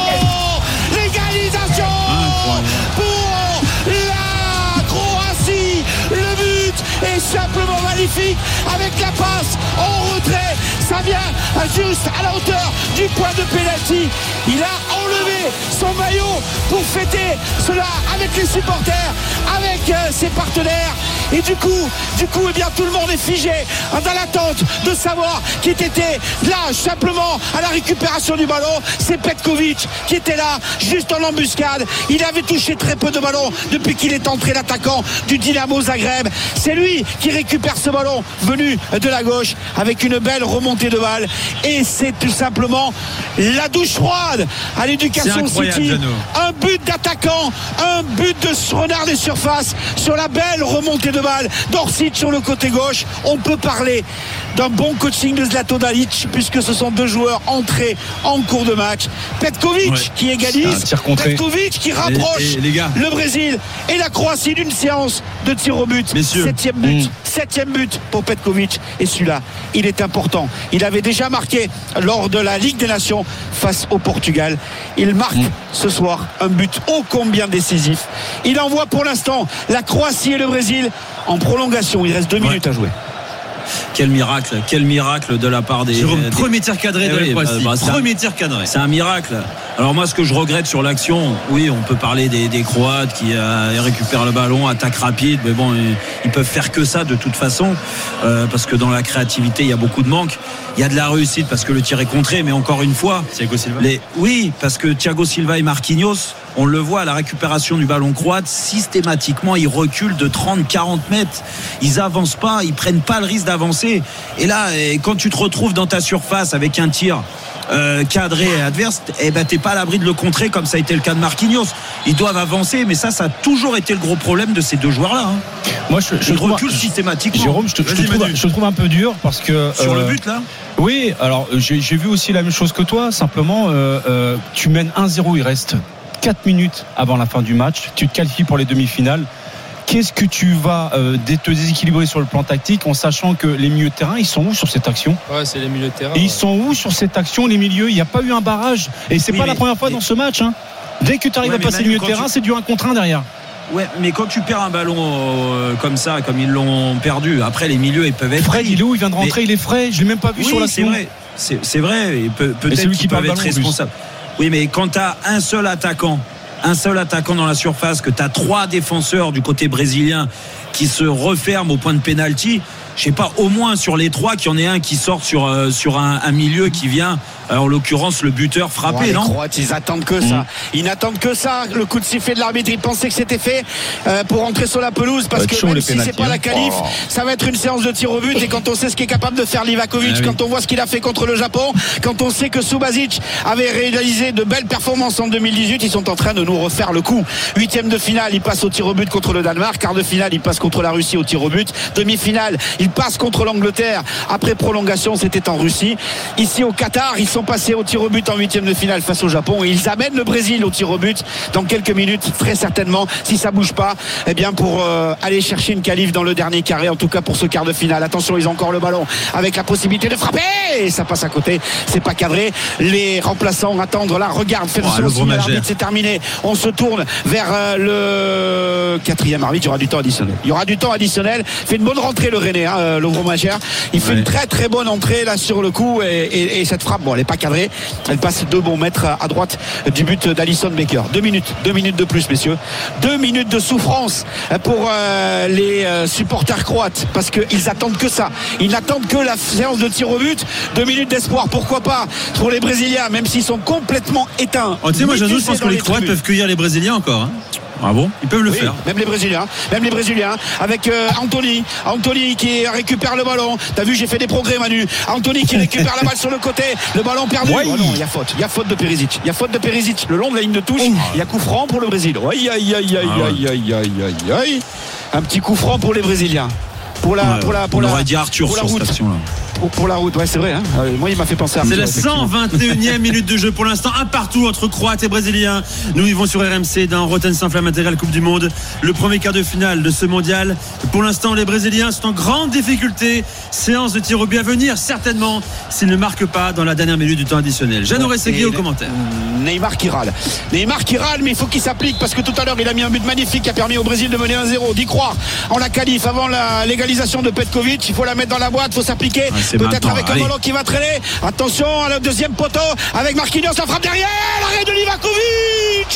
pour la Croatie. Le but est simplement magnifique avec la passe en retrait. Ça vient juste à la hauteur du point de pénalty. Il a enlevé son maillot pour fêter cela avec les supporters, avec ses partenaires. Et du coup, eh bien, tout le monde est figé dans l'attente de savoir qui était là simplement à la récupération du ballon. C'est Petkovic qui était là juste en embuscade. Il avait touché très peu de ballons depuis qu'il est entré, l'attaquant du Dynamo Zagreb. C'est lui qui récupère ce ballon venu de la gauche avec une belle remontée de balle. Et c'est tout simplement la douche froide à l'Éducation City. Un but d'attaquant, un but de renard des surfaces sur la belle remontée de balle d'Orsic sur le côté gauche. On peut parler d'un bon coaching de Zlatko Dalic puisque ce sont 2 joueurs entrés en cours de match. Petkovic qui égalise, Petkovic qui rapproche le Brésil et la Croatie d'une séance de tir au but. 7e but pour Petkovic, et celui-là il est important. Il avait déjà marqué lors de la Ligue des Nations face au Portugal. Il marque ce soir un but ô combien décisif. Il envoie pour l'instant la Croatie et le Brésil en prolongation. Il reste 2 minutes à jouer. Quel miracle de la part des. Jérôme, premier tir cadré de la Croatie. Premier tir cadré. C'est un miracle. Alors moi, ce que je regrette sur l'action, oui, on peut parler des Croates qui récupèrent le ballon, attaque rapide, mais bon, ils peuvent faire que ça de toute façon, parce que dans la créativité, il y a beaucoup de manque. Il y a de la réussite parce que le tir est contré, mais encore une fois, Thiago Silva. Oui, parce que Thiago Silva et Marquinhos, on le voit à la récupération du ballon croate, systématiquement ils reculent de 30-40 mètres, ils avancent pas, ils prennent pas le risque d'avancer, et là quand tu te retrouves dans ta surface avec un tir cadré et adverse, t'es pas à l'abri de le contrer comme ça a été le cas de Marquinhos. Ils doivent avancer, mais ça a toujours été le gros problème de ces deux joueurs-là. Moi, je recule systématiquement. Jérôme, je te trouve un peu dur parce que sur le but là. Oui, alors j'ai vu aussi la même chose que toi. Simplement, tu mènes 1-0, il reste 4 minutes avant la fin du match. Tu te qualifies pour les demi-finales. Qu'est-ce que tu vas te déséquilibrer sur le plan tactique en sachant que les milieux de terrain, ils sont où sur cette action ? Ouais, c'est les milieux de terrain. Et ils sont où sur cette action, les milieux ? Il n'y a pas eu un barrage. Et c'est pas la première fois dans ce match. Dès que tu arrives à passer le milieu de terrain, c'est du 1 contre 1 derrière. Ouais, mais quand tu perds un ballon comme ça, comme ils l'ont perdu, après les milieux ils peuvent être. Fred, il est où ? Il vient de rentrer, il est frais. Je l'ai même pas vu sur l'action. C'est vrai. Et peut-être qu'ils peuvent être responsables. Oui, mais quand tu as un seul attaquant dans la surface, que tu as 3 défenseurs du côté brésilien qui se referment au point de pénalty, je sais pas, au moins sur les 3 qu'il y en ait un qui sort sur un milieu qui vient, en l'occurrence le buteur frappé, les non ? Croates, ils attendent que ça. Ils n'attendent que ça. Le coup de sifflet de l'arbitre, ils pensaient que c'était fait pour entrer sur la pelouse, parce que même si c'est pas la qualif, ça va être une séance de tir au but. Et quand on sait ce qu'est capable de faire Livakovic, quand on voit ce qu'il a fait contre le Japon, quand on sait que Subasic avait réalisé de belles performances en 2018, ils sont en train de nous refaire le coup. 8e de finale, ils passent au tir au but contre le Danemark. Quart de finale, ils passent contre la Russie au tir au but. Demi-finale, ils passent contre l'Angleterre. Après prolongation, c'était en Russie. Ici au Qatar, ils sont passés au tir au but en 8e de finale face au Japon, et ils amènent le Brésil au tir au but dans quelques minutes, très certainement, si ça bouge pas, pour aller chercher une qualif dans le dernier carré, en tout cas pour ce quart de finale. Attention, ils ont encore le ballon avec la possibilité de frapper, et ça passe à côté, c'est pas cadré. Les remplaçants attendent là, regarde, fait le signe, l'arbitre, c'est terminé. On se tourne vers le 4e arbitre. Il y aura du temps additionnel. Fait une bonne rentrée le Rennais, le gros Magère. Il fait une très très bonne entrée là sur le coup, et cette frappe, bon, elle est pas cadrée, elle passe 2 bons mètres à droite du but d'Alisson Becker. 2 minutes de plus, messieurs. 2 minutes de souffrance pour les supporters croates, parce qu'ils attendent que ça. Ils n'attendent que la séance de tir au but. 2 minutes d'espoir, pourquoi pas, pour les Brésiliens, même s'ils sont complètement éteints. Tu sais, moi je pense que les Croates peuvent cueillir les Brésiliens encore. Ah bon ? Ils peuvent le faire. Même les Brésiliens avec Anthony qui récupère le ballon. T'as vu, j'ai fait des progrès, Manu. Anthony qui récupère la balle sur le côté, le ballon perdu. Oh non, il y a faute de Perisic. Le long de la ligne de touche. Il y a coup franc pour le Brésil. Aïe. Un petit coup franc pour les Brésiliens. On aurait dit Arthur sur cette action-là. Pour la route, ouais, c'est vrai. Moi, il m'a fait penser à c'est la 121e minute de jeu pour l'instant, un partout entre Croates et Brésiliens. Nous vivons sur RMC dans Rotten sans flamme intégrale Coupe du Monde, le premier quart de finale de ce mondial. Pour l'instant, les Brésiliens sont en grande difficulté. Séance de tir au but à venir, certainement, s'ils ne marquent pas dans la dernière minute du temps additionnel. Jeannot Rességui au commentaire. Neymar qui râle, mais il faut qu'il s'applique, parce que tout à l'heure, il a mis un but magnifique qui a permis au Brésil de mener 1-0. D'y croire en la qualif avant la légalisation de Petkovic. Il faut la mettre dans la boîte, il faut s'appliquer. Peut-être avec un ballon qui va traîner. Attention à le deuxième poteau avec Marquinhos, la frappe derrière, l'arrêt de Livakovic.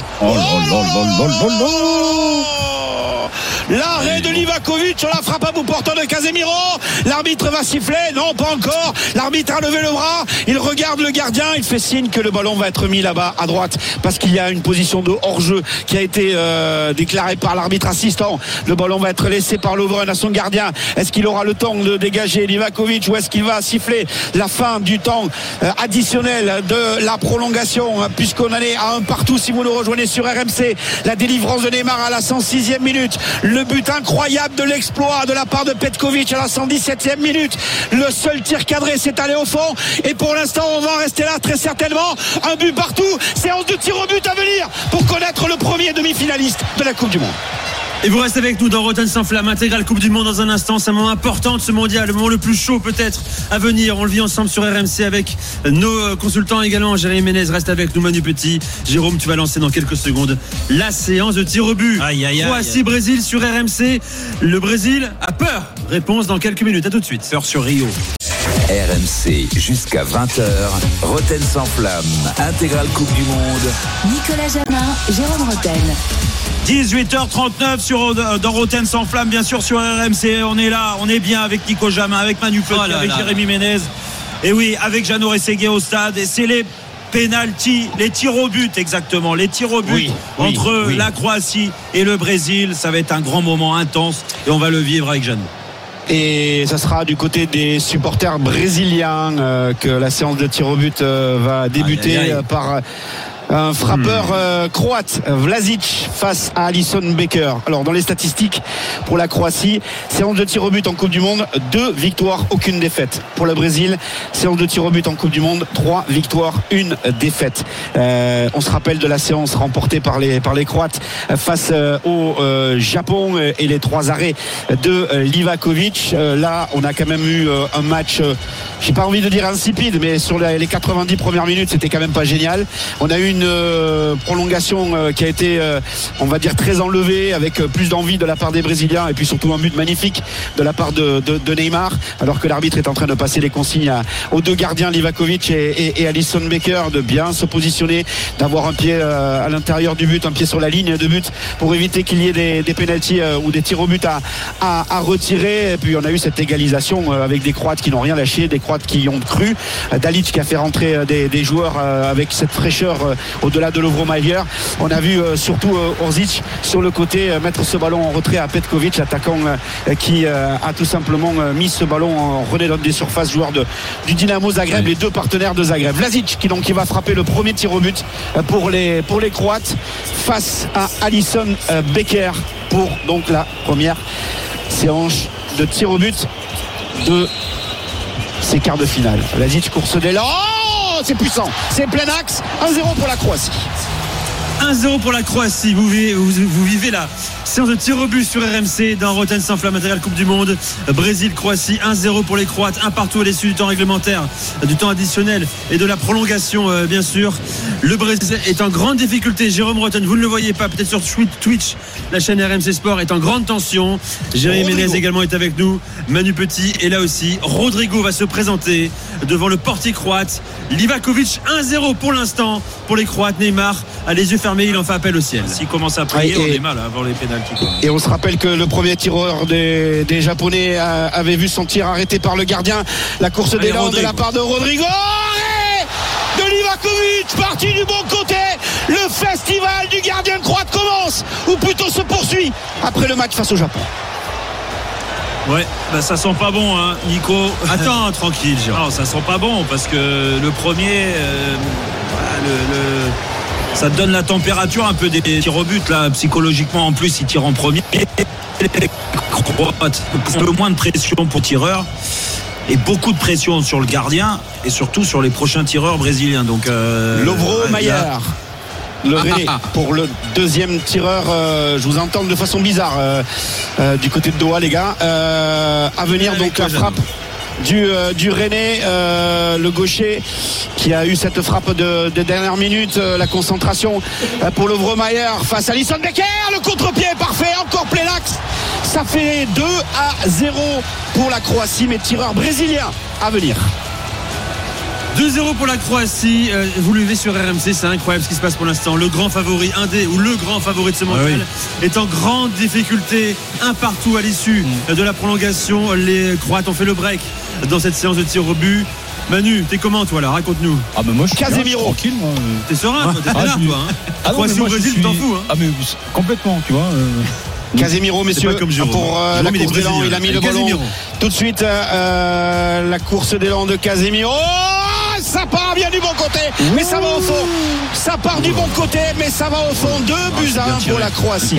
L'arrêt de Livakovic sur la frappe à bout portant de Casemiro. L'arbitre va siffler, non pas encore. L'arbitre a levé le bras, il regarde le gardien, il fait signe que le ballon va être mis là-bas à droite, parce qu'il y a une position de hors-jeu qui a été déclarée par l'arbitre assistant. Le ballon va être laissé par Lovren à son gardien. Est-ce qu'il aura le temps de dégager Livakovic, ou est-ce qu'il va siffler la fin du temps additionnel de la prolongation, puisqu'on en est à un partout si vous nous rejoignez sur RMC. La délivrance de Neymar à la 106e minute, le but incroyable de l'exploit de la part de Petkovic à la 117e minute. Le seul tir cadré s'est allé au fond, et pour l'instant on va en rester là très certainement. Un but partout, séance de tir au but à venir pour connaître le premier demi-finaliste de la Coupe du Monde. Et vous restez avec nous dans Rotten sans flamme, intégrale Coupe du Monde dans un instant. C'est un moment important de ce mondial, le moment le plus chaud peut-être à venir. On le vit ensemble sur RMC avec nos consultants également. Jérémy Ménez reste avec nous, Manu Petit. Jérôme, tu vas lancer dans quelques secondes la séance de tir au but. Croatie-Brésil sur RMC. Le Brésil a peur. Réponse dans quelques minutes. À tout de suite. Peur sur Rio. RMC jusqu'à 20h. Rotten sans flamme, intégrale Coupe du Monde. Nicolas Jamin, Jérôme Rotten. 18h39 dans Rotten sans flamme, bien sûr sur RMC. On est là, on est bien avec Nico Jamin, avec Manu Petit, avec Jérémy Ménez. Et oui, avec Jeannot Rességuier au stade. Et c'est les pénaltys, les tirs au but exactement. Les tirs au but entre la Croatie et le Brésil. Ça va être un grand moment intense et on va le vivre avec Jeannot. Et ça sera du côté des supporters brésiliens que la séance de tir au but va débuter par un frappeur croate, Vlasic, face à Alisson Becker. Alors dans les statistiques pour la Croatie, séance de tir au but en Coupe du Monde, 2 victoires, aucune défaite. Pour le Brésil, séance de tir au but en Coupe du Monde, 3 victoires, 1 défaite. On se rappelle de la séance remportée par les Croates face au Japon et les 3 arrêts de Livakovic. Là on a quand même eu un match, j'ai pas envie de dire insipide, mais sur les 90 premières minutes c'était quand même pas génial. On a eu une prolongation qui a été on va dire très enlevée, avec plus d'envie de la part des Brésiliens, et puis surtout un but magnifique de la part de Neymar, alors que l'arbitre est en train de passer les consignes aux 2 gardiens Livakovic et Alisson Becker de bien se positionner, d'avoir un pied à l'intérieur du but, un pied sur la ligne de but, pour éviter qu'il y ait des pénaltys ou des tirs au but à retirer. Et puis on a eu cette égalisation avec des Croates qui n'ont rien lâché, des Croates qui ont cru, Dalic qui a fait rentrer des joueurs avec cette fraîcheur au-delà de Lovro Mayer. On a vu surtout Orzic sur le côté mettre ce ballon en retrait à Petkovic, l'attaquant qui a tout simplement mis ce ballon en relais des surfaces, joueur du Dynamo Zagreb, les 2 partenaires de Zagreb. Vlasic qui va frapper le premier tir au but pour les Croates face à Alisson Becker pour donc la première séance de tir au but de ces quarts de finale. Vlasic, course d'élan. C'est puissant, c'est plein axe. 1-0 pour la Croatie. 1-0 pour la Croatie. Vous vivez la séance de tir au but sur RMC dans Rotten sans flamme, intégrale Coupe du Monde. Brésil-Croatie, 1-0 pour les Croates, 1 partout à l'issue du temps réglementaire, du temps additionnel et de la prolongation, bien sûr. Le Brésil est en grande difficulté. Jérôme Rotten, vous ne le voyez pas, peut-être sur Twitch, la chaîne RMC Sport est en grande tension. Jérémy Ménez également est avec nous. Manu Petit est là aussi. Rodrigo va se présenter devant le portier croate. Livakovic, 1-0 pour l'instant pour les Croates. Neymar a les yeux fermés, il en fait appel au ciel. S'il commence à prier, on est mal avant les pénaltys. Et on se rappelle que le premier tireur des Japonais avait vu son tir arrêté par le gardien. La course d'élan de la part de Rodrigo. De Livakovic, parti du bon côté. Le festival du gardien croate commence, ou plutôt se poursuit, après le match face au Japon. Ouais, ça sent pas bon, hein, Nico. Attends, tranquille, Jérôme. Non, ça sent pas bon parce que le premier, ça te donne la température un peu des tirs au but là. Psychologiquement, en plus, il tire en premier. Un peu moins de pression pour tireur et beaucoup de pression sur le gardien et surtout sur les prochains tireurs brésiliens. Donc Lovro Mayer. Le René pour le deuxième tireur. Je vous entends de façon bizarre du côté de Doha, les gars. À venir donc la frappe du René, le gaucher qui a eu cette frappe de dernière minute. La concentration pour Lovro Mayer face à Alisson Becker. Le contre-pied est parfait, encore plein axe. Ça fait 2-0 pour la Croatie, mais tireur brésilien à venir. 2-0 pour la Croatie. Vous le vivez sur RMC, c'est incroyable ce qui se passe pour l'instant. Le grand favori, le grand favori de ce mondial est en grande difficulté. 1 partout à l'issue de la prolongation. Les Croates ont fait le break dans cette séance de tir au but. Manu, t'es comment toi là? Raconte-nous. Ah mais moi je suis Casemiro tranquille moi. T'es serein toi, t'es là toi hein. Croatie au Brésil, tu t'en fous hein. Ah mais complètement, tu vois. Casemiro, messieurs, pour la course d'élan, il a mis le ballon tout de suite. La course d'élan de Casemiro. Ça part bien du bon côté, mais ça va au fond. Ça part du bon côté, mais ça va au fond. 2-1 pour la Croatie.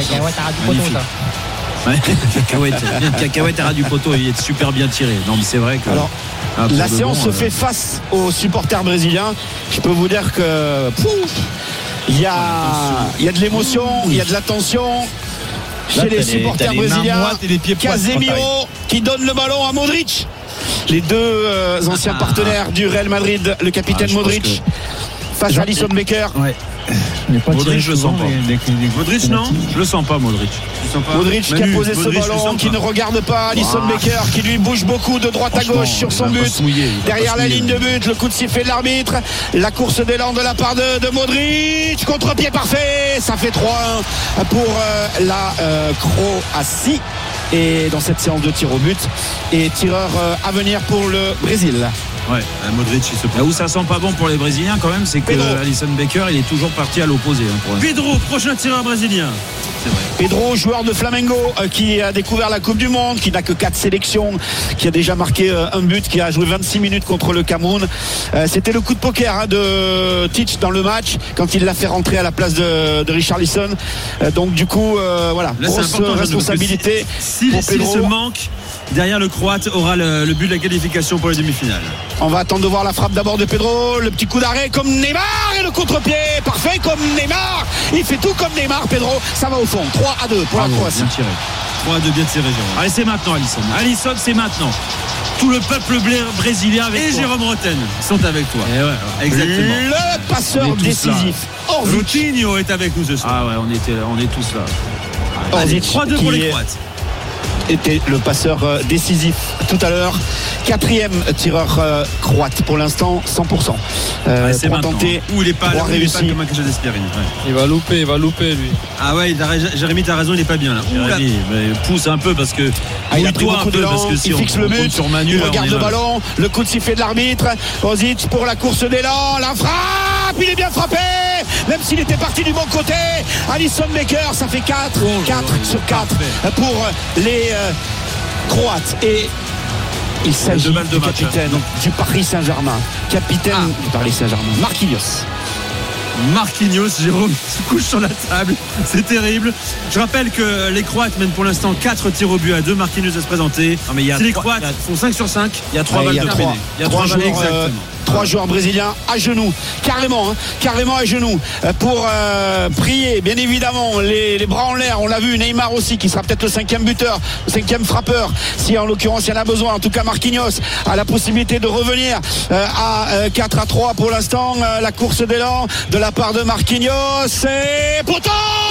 Cacahuète à ras du poteau, il est super bien tiré. Non mais c'est vrai que. Alors, la séance se fait face aux supporters brésiliens. Je peux vous dire que il y a de l'émotion, il y a de la tension. chez les supporters brésiliens. Casemiro qui donne le ballon à Modric. Les deux anciens partenaires du Real Madrid, le capitaine Modric face à Alisson Becker. Modric, je le sens pas. Modric, non, je le sens pas, Modric. Modric qui a posé ce ballon, qui ne regarde pas Alisson Becker, qui lui bouge beaucoup de droite à gauche sur son but. Derrière la ligne de but, le coup de sifflet de l'arbitre, la course d'élan de la part de Modric, contre-pied parfait, ça fait 3-1 pour la Croatie. Et dans cette séance de tir au but, et tireur à venir pour le Brésil. Ouais, Modric, il se prend. Là où ça sent pas bon pour les Brésiliens quand même, c'est que Alisson Becker, il est toujours parti à l'opposé. Pedro, prochain tireur brésilien. C'est vrai. Pedro, joueur de Flamengo, qui a découvert la Coupe du Monde, qui n'a que 4 sélections, qui a déjà marqué un but, qui a joué 26 minutes contre le Cameroun. C'était le coup de poker de Tite dans le match, quand il l'a fait rentrer à la place de Richarlison. Donc du coup, voilà, là, grosse responsabilité. Si se manque, derrière le Croate aura le but de la qualification pour les demi-finales. On va attendre de voir la frappe d'abord de Pedro, le petit coup d'arrêt comme Neymar et le contre-pied parfait comme Neymar. Il fait tout comme Neymar, Pedro, ça va au fond. 3-2 pour la Croatie. 3-2 bien tiré, Jérôme. Allez, c'est maintenant Alisson. Alisson, c'est maintenant. Tout le peuple brésilien avec toi. Et Jérôme Rotten sont avec toi. Et ouais, exactement. Le passeur décisif. Routinho est avec nous ce soir. Ah ouais, on est tous là. Allez, 3-2 pour les Croates. Était le passeur décisif tout à l'heure. 4e tireur croate pour l'instant, 100%. C'est maintenant. Où il est pas réussi comme un cachet d'Esperini. Il va louper lui. Ah ouais, Jérémy, t'as raison, il est pas bien là. Jérémy, mais pousse un peu parce que il a pris beaucoup de temps, il fixe le but, il regarde le ballon, le coup de sifflet de l'arbitre. Rosic pour la course d'élan, la frappe, il est bien frappé, même s'il était parti du bon côté. Alisson Becker, ça fait 4 sur 4 pour les Croates. Et il s'agit du capitaine du Paris Saint-Germain. Capitaine du Paris Saint-Germain, Marquinhos, Jérôme se couche sur la table, c'est terrible. Je rappelle que les Croates mènent pour l'instant 4 tirs au but à 2. Marquinhos va se présenter. Si les Croates font 5 sur 5, il y a 3 balles de terminées. Il y a 3 balles exactement. 3 joueurs brésiliens à genoux, carrément à genoux, pour prier, bien évidemment, les bras en l'air. On l'a vu, Neymar aussi, qui sera peut-être le 5e buteur, le 5e frappeur, si en l'occurrence il y en a besoin. En tout cas, Marquinhos a la possibilité de revenir à 4-3 pour l'instant. La course d'élan de la part de Marquinhos, et pourtant,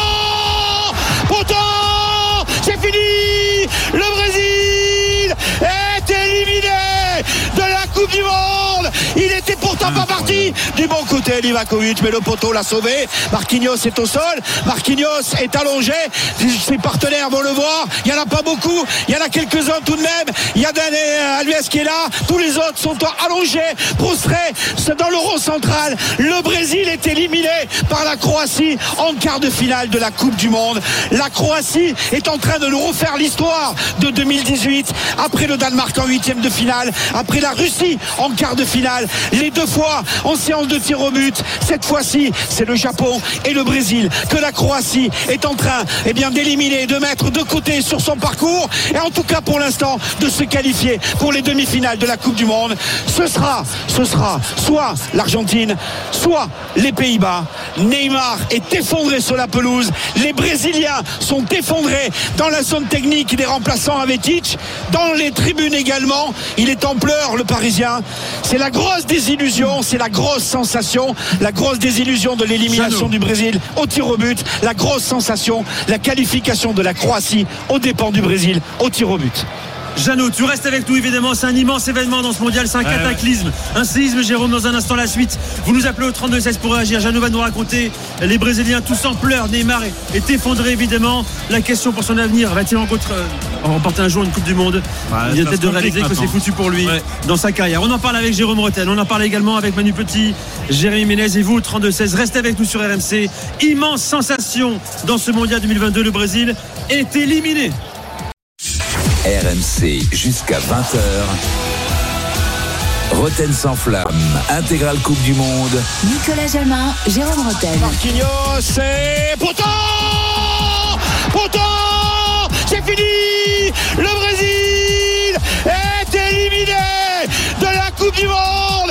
c'est fini. Le Brésil est éliminé de la Coupe du Monde. Il était pourtant pas parti du bon côté, Livakovic, mais le poteau l'a sauvé. Marquinhos est au sol, Marquinhos est allongé, ses partenaires vont le voir. Il n'y en a pas beaucoup, il y en a quelques-uns tout de même. Il y a Dani Alves qui est là, tous les autres sont allongés, prostrés dans le rond central. Le Brésil est éliminé par la Croatie en quart de finale de la Coupe du Monde. La Croatie est en train de nous refaire l'histoire de 2018, après le Danemark en 8e de finale, après la Russie en quart de finale, les 2 fois en séance de tir au but. Cette fois-ci, c'est le Japon et le Brésil que la Croatie est en train d'éliminer, de mettre de côté sur son parcours, et en tout cas pour l'instant de se qualifier pour les demi-finales de la Coupe du Monde. Ce sera soit l'Argentine, soit les Pays-Bas. Neymar est effondré sur la pelouse, les Brésiliens sont effondrés dans la zone technique des remplaçants avec Tite, dans les tribunes également. Il est en pleurs, le Parisien. C'est la grosse désillusion, c'est la grosse sensation, la grosse désillusion de l'élimination du Brésil au tir au but, la grosse sensation, la qualification de la Croatie aux dépens du Brésil au tir au but. Jeannot, tu restes avec nous évidemment, c'est un immense événement dans ce mondial, c'est un cataclysme, un séisme. Jérôme, dans un instant la suite, vous nous appelez au 32-16 pour réagir. Jeannot va nous raconter les Brésiliens tous en pleurs. Neymar est effondré évidemment. La question pour son avenir, va-t-il remporter un jour une Coupe du Monde? Il vient peut-être de réaliser que c'est foutu pour lui dans sa carrière. On en parle avec Jérôme Rotten, on en parle également avec Manu Petit, Jérémy Ménez et vous au 32-16. Restez avec nous sur RMC. Immense sensation dans ce mondial 2022, le Brésil est éliminé. RMC jusqu'à 20h. Rotten sans flamme, intégrale Coupe du Monde. Nicolas Jamin, Jérôme Rotten. Marquinhos, c'est pourtant, c'est fini. Le Brésil est éliminé de la Coupe du Monde.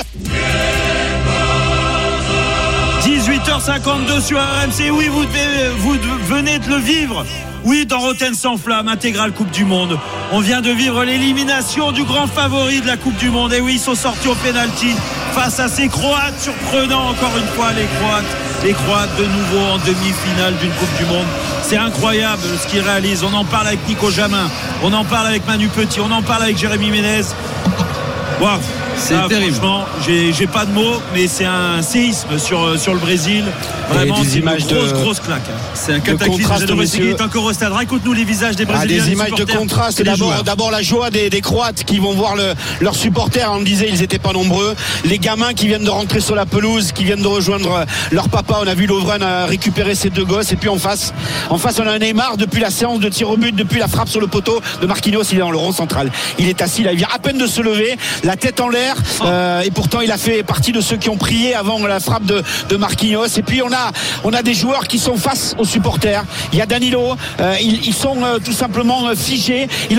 18h52 sur RMC. Oui, vous venez de le vivre. Oui, dans Rotten sans flamme, intégrale Coupe du Monde. On vient de vivre l'élimination du grand favori de la Coupe du Monde. Et oui, ils sont sortis au pénalty face à ces Croates. Surprenant encore une fois, les Croates de nouveau en demi-finale d'une Coupe du Monde. C'est incroyable ce qu'ils réalisent. On en parle avec Nico Jamin, on en parle avec Manu Petit, on en parle avec Jérémy Ménez. Waouh, c'est terrible. Franchement, j'ai pas de mots, mais c'est un séisme sur le Brésil. Vraiment, c'est une grosse claque. C'est un cataclysme. Il est encore au stade. Raconte-nous les visages des Brésiliens. Des images de contraste. D'abord la joie des Croates qui vont voir leurs supporters. On le disait, ils n'étaient pas nombreux. Les gamins qui viennent de rentrer sur la pelouse, qui viennent de rejoindre leur papa. On a vu Lovren récupérer ses deux gosses. Et puis en face, on a Neymar depuis la séance de tir au but, depuis la frappe sur le poteau de Marquinhos. Il est dans le rond central. Il est assis là, il vient à peine de se lever, la tête en l'air. Et pourtant, il a fait partie de ceux qui ont prié avant la frappe de Marquinhos. Et puis on a des joueurs qui sont face aux supporters. Il y a Danilo. Ils sont tout simplement figés. Ils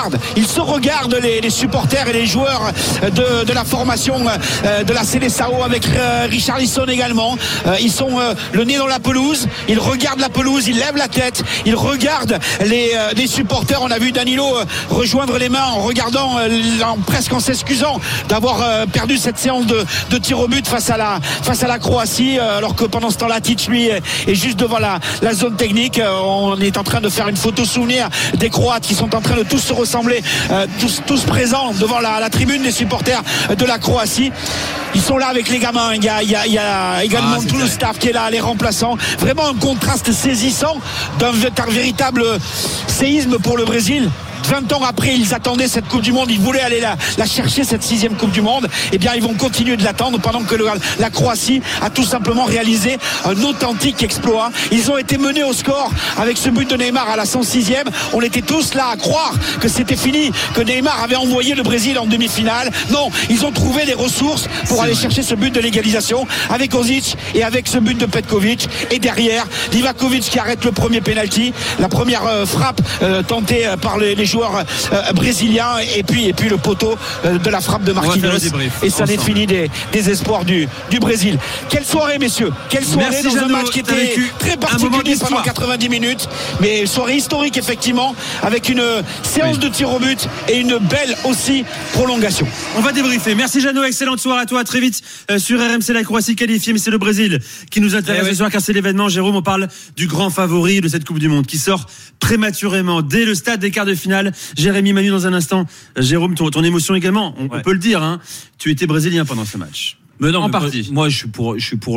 se regardent les supporters et les joueurs de la formation de la Seleção avec Richarlison également. Ils sont le nez dans la pelouse. Ils regardent la pelouse. Ils lèvent la tête. Ils regardent les supporters. On a vu Danilo rejoindre les mains en regardant, presque en s'excusant d'avoir perdu cette séance de tir au but face à la Croatie, alors que pendant ce temps-là, Tite lui est juste devant la zone technique. On est en train de faire une photo souvenir des Croates qui sont en train de tous se ressembler, tous présents devant la tribune des supporters de la Croatie. Ils sont là avec les gamins. Il y a également tout le staff qui est là, les remplaçants. Vraiment un contraste saisissant d'un véritable séisme pour le Brésil. 20 ans après, ils attendaient cette Coupe du Monde, ils voulaient aller la chercher, cette 6e Coupe du Monde. Eh bien, ils vont continuer de l'attendre pendant que la Croatie a tout simplement réalisé un authentique exploit. Ils ont été menés au score avec ce but de Neymar à la 106e. On était tous là à croire que c'était fini, que Neymar avait envoyé le Brésil en demi-finale. Non, ils ont trouvé les ressources pour aller chercher ce but de l'égalisation avec Ozic et avec ce but de Petkovic. Et derrière, Livakovic qui arrête le premier penalty, la première frappe tentée par les joueurs brésiliens et puis le poteau de la frappe de Marquinhos, et ça définit des espoirs du Brésil. Quelle soirée, messieurs, quelle soirée. Merci, dans Jeannot, un match qui était très particulier pendant 90 minutes, mais soirée historique effectivement, avec une séance de tir au but et une belle aussi prolongation. On va débriefer. Merci Jeannot, excellente soirée à toi, à très vite sur RMC. La Croatie qualifiée, mais c'est le Brésil qui nous intéresse ce soir, car c'est l'événement. Jérôme, on parle du grand favori de cette Coupe du Monde qui sort prématurément dès le stade des quarts de finale. Jérémy, Manu dans un instant. Jérôme, ton émotion également, on peut le dire, hein. Tu étais brésilien pendant ce match. Mais non, en partie. Moi, je suis pour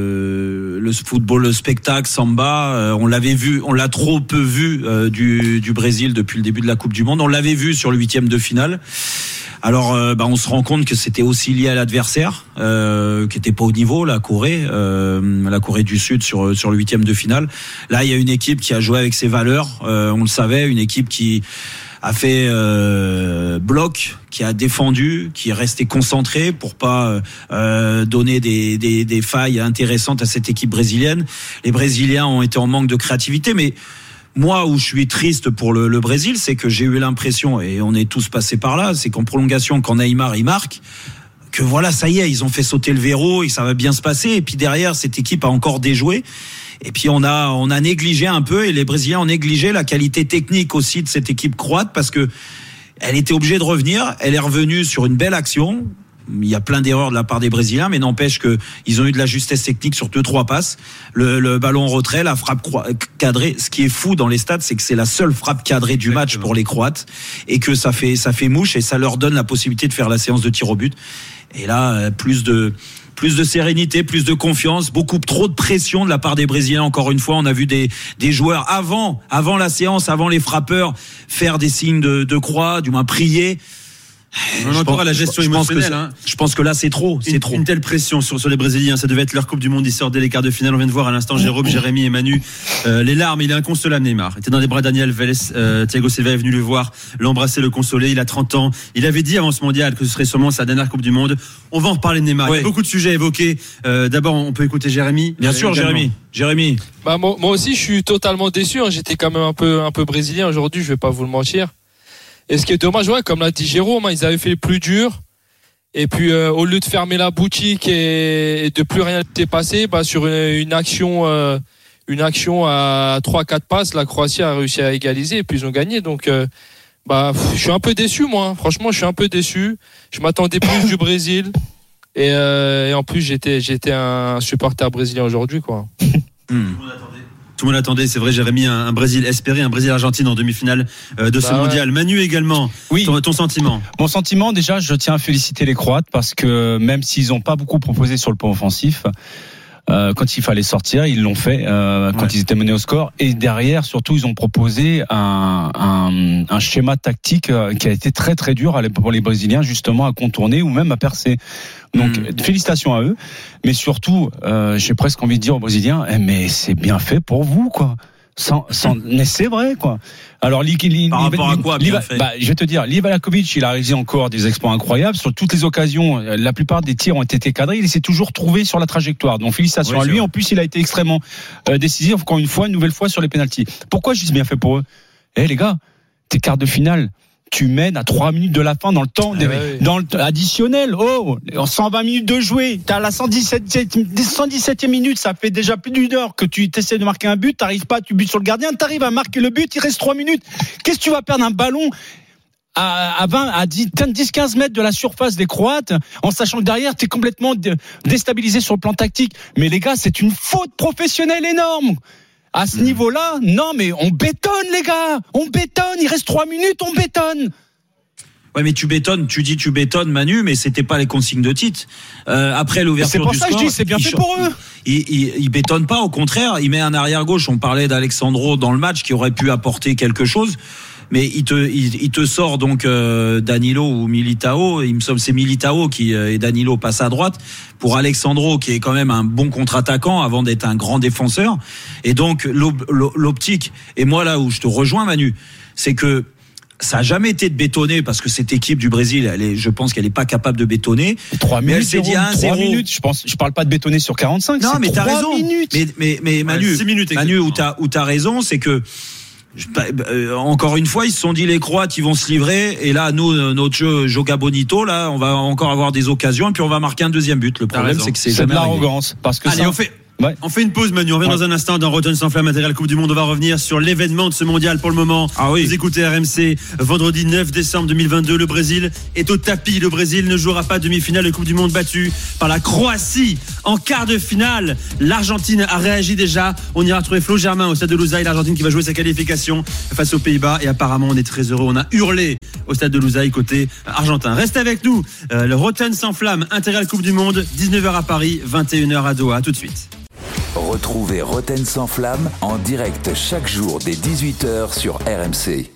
le football, le spectacle, samba. On l'avait vu, on l'a trop peu vu du Brésil depuis le début de la Coupe du Monde. On l'avait vu sur le 8e de finale. Alors, on se rend compte que c'était aussi lié à l'adversaire, qui était pas au niveau, la Corée du Sud sur le 8e de finale. Là, il y a une équipe qui a joué avec ses valeurs. On le savait, une équipe qui a fait bloc, qui a défendu, qui est resté concentré pour pas donner des failles intéressantes à cette équipe brésilienne. Les Brésiliens ont été en manque de créativité, mais moi, où je suis triste pour le Brésil, c'est que j'ai eu l'impression, et on est tous passés par là, c'est qu'en prolongation, quand Neymar il marque, que voilà, ça y est, ils ont fait sauter le verrou et ça va bien se passer. Et puis derrière, cette équipe a encore déjoué. Et puis on a négligé un peu, et les Brésiliens ont négligé la qualité technique aussi de cette équipe croate, parce que elle était obligée de revenir. Elle est revenue sur une belle action. Il y a plein d'erreurs de la part des Brésiliens, mais n'empêche que ils ont eu de la justesse technique sur 2-3 passes. Le ballon en retrait, la frappe cadrée. Ce qui est fou dans les stades, c'est que c'est la seule frappe cadrée du match pour les Croates, et que ça fait mouche, et ça leur donne la possibilité de faire la séance de tir au but. Et là, plus de sérénité, plus de confiance, beaucoup trop de pression de la part des Brésiliens. Encore une fois, on a vu des joueurs avant la séance, avant les frappeurs, faire des signes de croix, du moins prier. On entend à la gestion émotionnelle. Je pense que là, c'est trop. Une telle pression sur les Brésiliens. Ça devait être leur Coupe du Monde. Ils sortent dès les quarts de finale. On vient de voir à l'instant Jérôme, Jérémy et Manu. Les larmes. Il est inconsolable, Neymar. Il était dans les bras de Daniel Vélez. Thiago Silva est venu le voir, l'embrasser, le consoler. Il a 30 ans. Il avait dit avant ce mondial que ce serait sûrement sa dernière Coupe du Monde. On va en reparler de Neymar. Il y a beaucoup de sujets évoqués. D'abord, on peut écouter Jérémy. Bien sûr, Jérémy. Moi aussi, je suis totalement déçu. J'étais quand même un peu brésilien aujourd'hui. Je vais pas vous le mentir. Et ce qui est dommage, comme l'a dit Jérôme, ils avaient fait le plus dur. Et puis, au lieu de fermer la boutique et de plus rien s'est passé, sur une action une action à 3-4 passes, la Croatie a réussi à égaliser et puis ils ont gagné. Donc, je suis un peu déçu, moi. Franchement, je suis un peu déçu. Je m'attendais plus du Brésil. Et en plus, j'étais un supporter brésilien aujourd'hui, quoi. Tout le monde attendait, c'est vrai, j'avais mis un Brésil espéré, un Brésil-Argentine en demi-finale de ce mondial. Manu également, oui. Ton sentiment? Mon sentiment, déjà, je tiens à féliciter les Croates parce que même s'ils n'ont pas beaucoup proposé sur le plan offensif, quand il fallait sortir, ils l'ont fait quand ils étaient menés au score. Et derrière, surtout, ils ont proposé un schéma tactique qui a été très très dur pour les Brésiliens, justement, à contourner ou même à percer. Donc, félicitations à eux. Mais surtout, j'ai presque envie de dire aux Brésiliens, mais c'est bien fait pour vous, quoi. Mais c'est vrai, quoi. Alors, par rapport à quoi, bien fait? Je vais te dire, Livalakovic, il a réalisé encore des exploits incroyables sur toutes les occasions. La plupart des tirs ont été cadrés. Il s'est toujours trouvé sur la trajectoire. Donc, félicitations à lui. En plus, il a été extrêmement décisif, encore une nouvelle fois sur les pénaltys. Pourquoi je dis bien fait pour eux? Les gars, t'es quart de finale. Tu mènes à 3 minutes de la fin dans le temps dans le additionnel. En 120 minutes de jouer. T'as la 117e minute. Ça fait déjà plus d'une heure que tu essaies de marquer un but. T'arrives pas, tu butes sur le gardien. T'arrives à marquer le but. Il reste 3 minutes. Qu'est-ce que tu vas perdre un ballon à 10-15 mètres de la surface des Croates, en sachant que derrière, t'es complètement déstabilisé sur le plan tactique. Mais les gars, c'est une faute professionnelle énorme. À ce niveau-là, non, mais on bétonne, les gars. On bétonne. Il reste 3 minutes, on bétonne. Ouais, mais tu bétonnes, Manu, mais c'était pas les consignes de Tite. Après l'ouverture du score. C'est pour ça que je dis, c'est bien fait pour eux. Il bétonne pas, au contraire. Il met un arrière gauche. On parlait d'Alexandro dans le match qui aurait pu apporter quelque chose. Mais il te sort donc Danilo ou Militao. Il me semble c'est Militao et Danilo passe à droite pour Alexandro qui est quand même un bon contre-attaquant avant d'être un grand défenseur. Et donc l'optique. Et moi là où je te rejoins, Manu, c'est que ça a jamais été de bétonner parce que cette équipe du Brésil, je pense qu'elle est pas capable de bétonner. 3 minutes, mais elle s'est dit 1-0. Minutes, je parle pas de bétonner sur 45. Non, mais t'as raison. Minutes. Mais Manu, 6 minutes, Manu, où t'as raison, c'est que encore une fois, ils se sont dit les Croates, ils vont se livrer. Et là, nous, notre jeu Joga Bonito, là, on va encore avoir des occasions et puis on va marquer un deuxième but. Le problème, c'est que c'est jamais de l'arrogance. Parce que allez, on fait une pause, Manu. On revient dans un instant dans Rotten sans flamme, intégral Coupe du Monde. On va revenir sur l'événement de ce mondial pour le moment. Vous écoutez RMC. Vendredi 9 décembre 2022, le Brésil est au tapis. Le Brésil ne jouera pas demi-finale de Coupe du Monde, battu par la Croatie en quart de finale. L'Argentine a réagi déjà. On ira retrouver Flo Germain au stade de Lusail. L'Argentine qui va jouer sa qualification face aux Pays-Bas. Et apparemment, on est très heureux. On a hurlé au stade de Lusail côté argentin. Restez avec nous. Le Rotten sans flamme, intégral Coupe du Monde. 19h à Paris, 21h à Doha. Tout de suite. Retrouvez Rotten sans flamme en direct chaque jour dès 18h sur RMC.